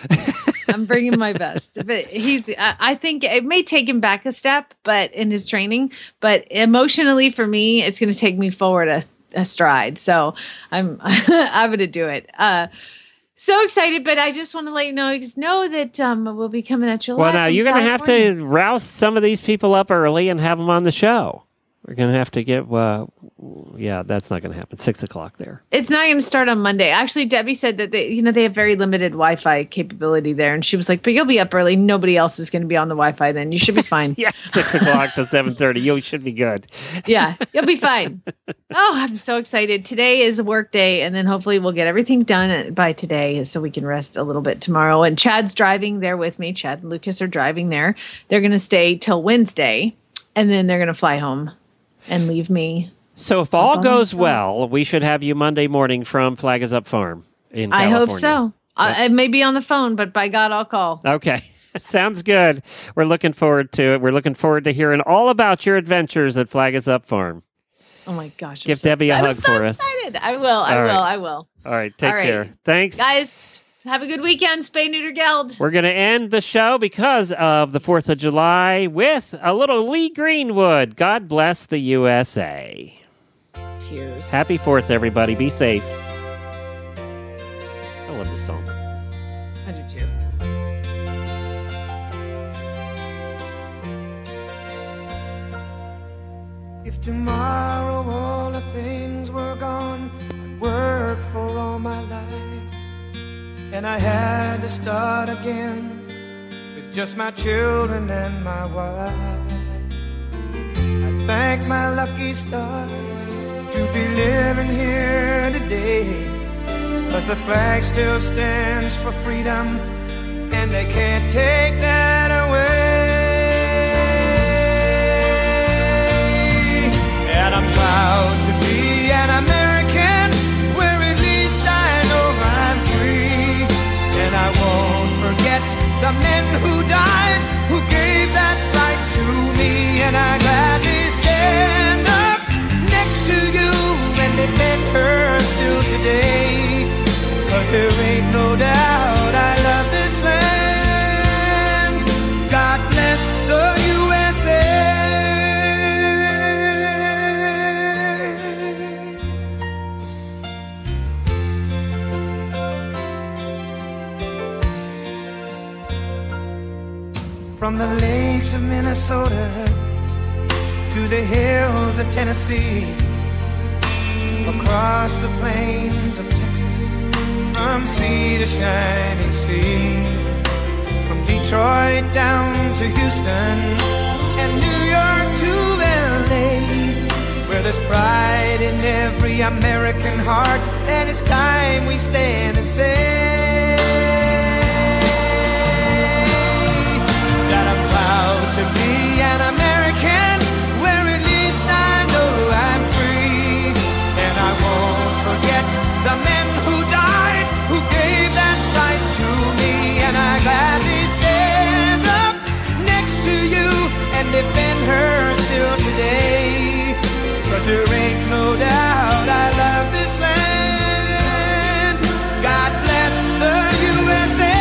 But I think it may take him back a step, but in his training, but emotionally for me, it's going to take me forward a stride. So I'm going to do it. So excited, but I just want to let you know that we'll be coming at you live. Well, now you're going to have to rouse some of these people up early and have them on the show. We're going to have to get, yeah, that's not going to happen. 6 o'clock there. It's not going to start on Monday. Actually, Debbie said that they have very limited Wi-Fi capability there. And she was like, but you'll be up early. Nobody else is going to be on the Wi-Fi then. You should be fine. Yeah, 6 o'clock to 7:30. You should be good. Yeah, you'll be fine. Oh, I'm so excited. Today is a work day, and then hopefully we'll get everything done by today so we can rest a little bit tomorrow. And Chad's driving there with me. Chad and Lucas are driving there. They're going to stay till Wednesday, and then they're going to fly home and leave me. So if all goes well, we should have you Monday morning from Flag Is Up Farm in California. I hope so. I may be on the phone, but by God, I'll call. Okay. Sounds good. We're looking forward to it. We're looking forward to hearing all about your adventures at Flag Is Up Farm. Oh, my gosh. Give Debbie a hug for us. I will. I will. All right. Take care. Thanks. Guys, have a good weekend. Spay, neuter, geld. We're going to end the show because of the 4th of July with a little Lee Greenwood. God bless the USA. Cheers. Happy 4th, everybody. Be safe. I love this song. I do too. If tomorrow all the things were gone I'd worked for all my life, and I had to start again with just my children and my wife, I thank my lucky stars to be living here today, 'cause the flag still stands for freedom and they can't take that away. And I'm proud to be an American, where at least I know I'm free. And I won't forget the men who died, who gave that right to me. And I gladly stand up next to you and defend her still today, 'cause there ain't no doubt I love this land. God bless the USA. From the lakes of Minnesota to the hills of Tennessee, across the plains of Texas, from sea to shining sea, from Detroit down to Houston and New York to LA, where there's pride in every American heart, and it's time we stand and say that I'm proud to be an American, where at least I know I'm free. And I won't forget the men who died, who gave that right to me. And I gladly stand up next to you and defend her still today, 'cause there ain't no doubt I love this land. God bless the USA.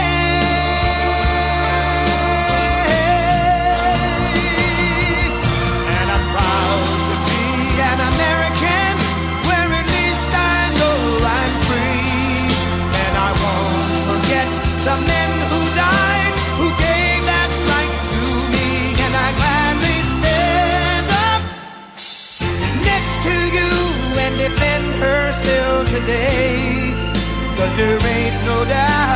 And I'm proud to be an American, where at least I know I'm free. And I won't forget the men who died, who gave that right to me. And I gladly stand up next to you and defend her still today, 'cause there ain't no doubt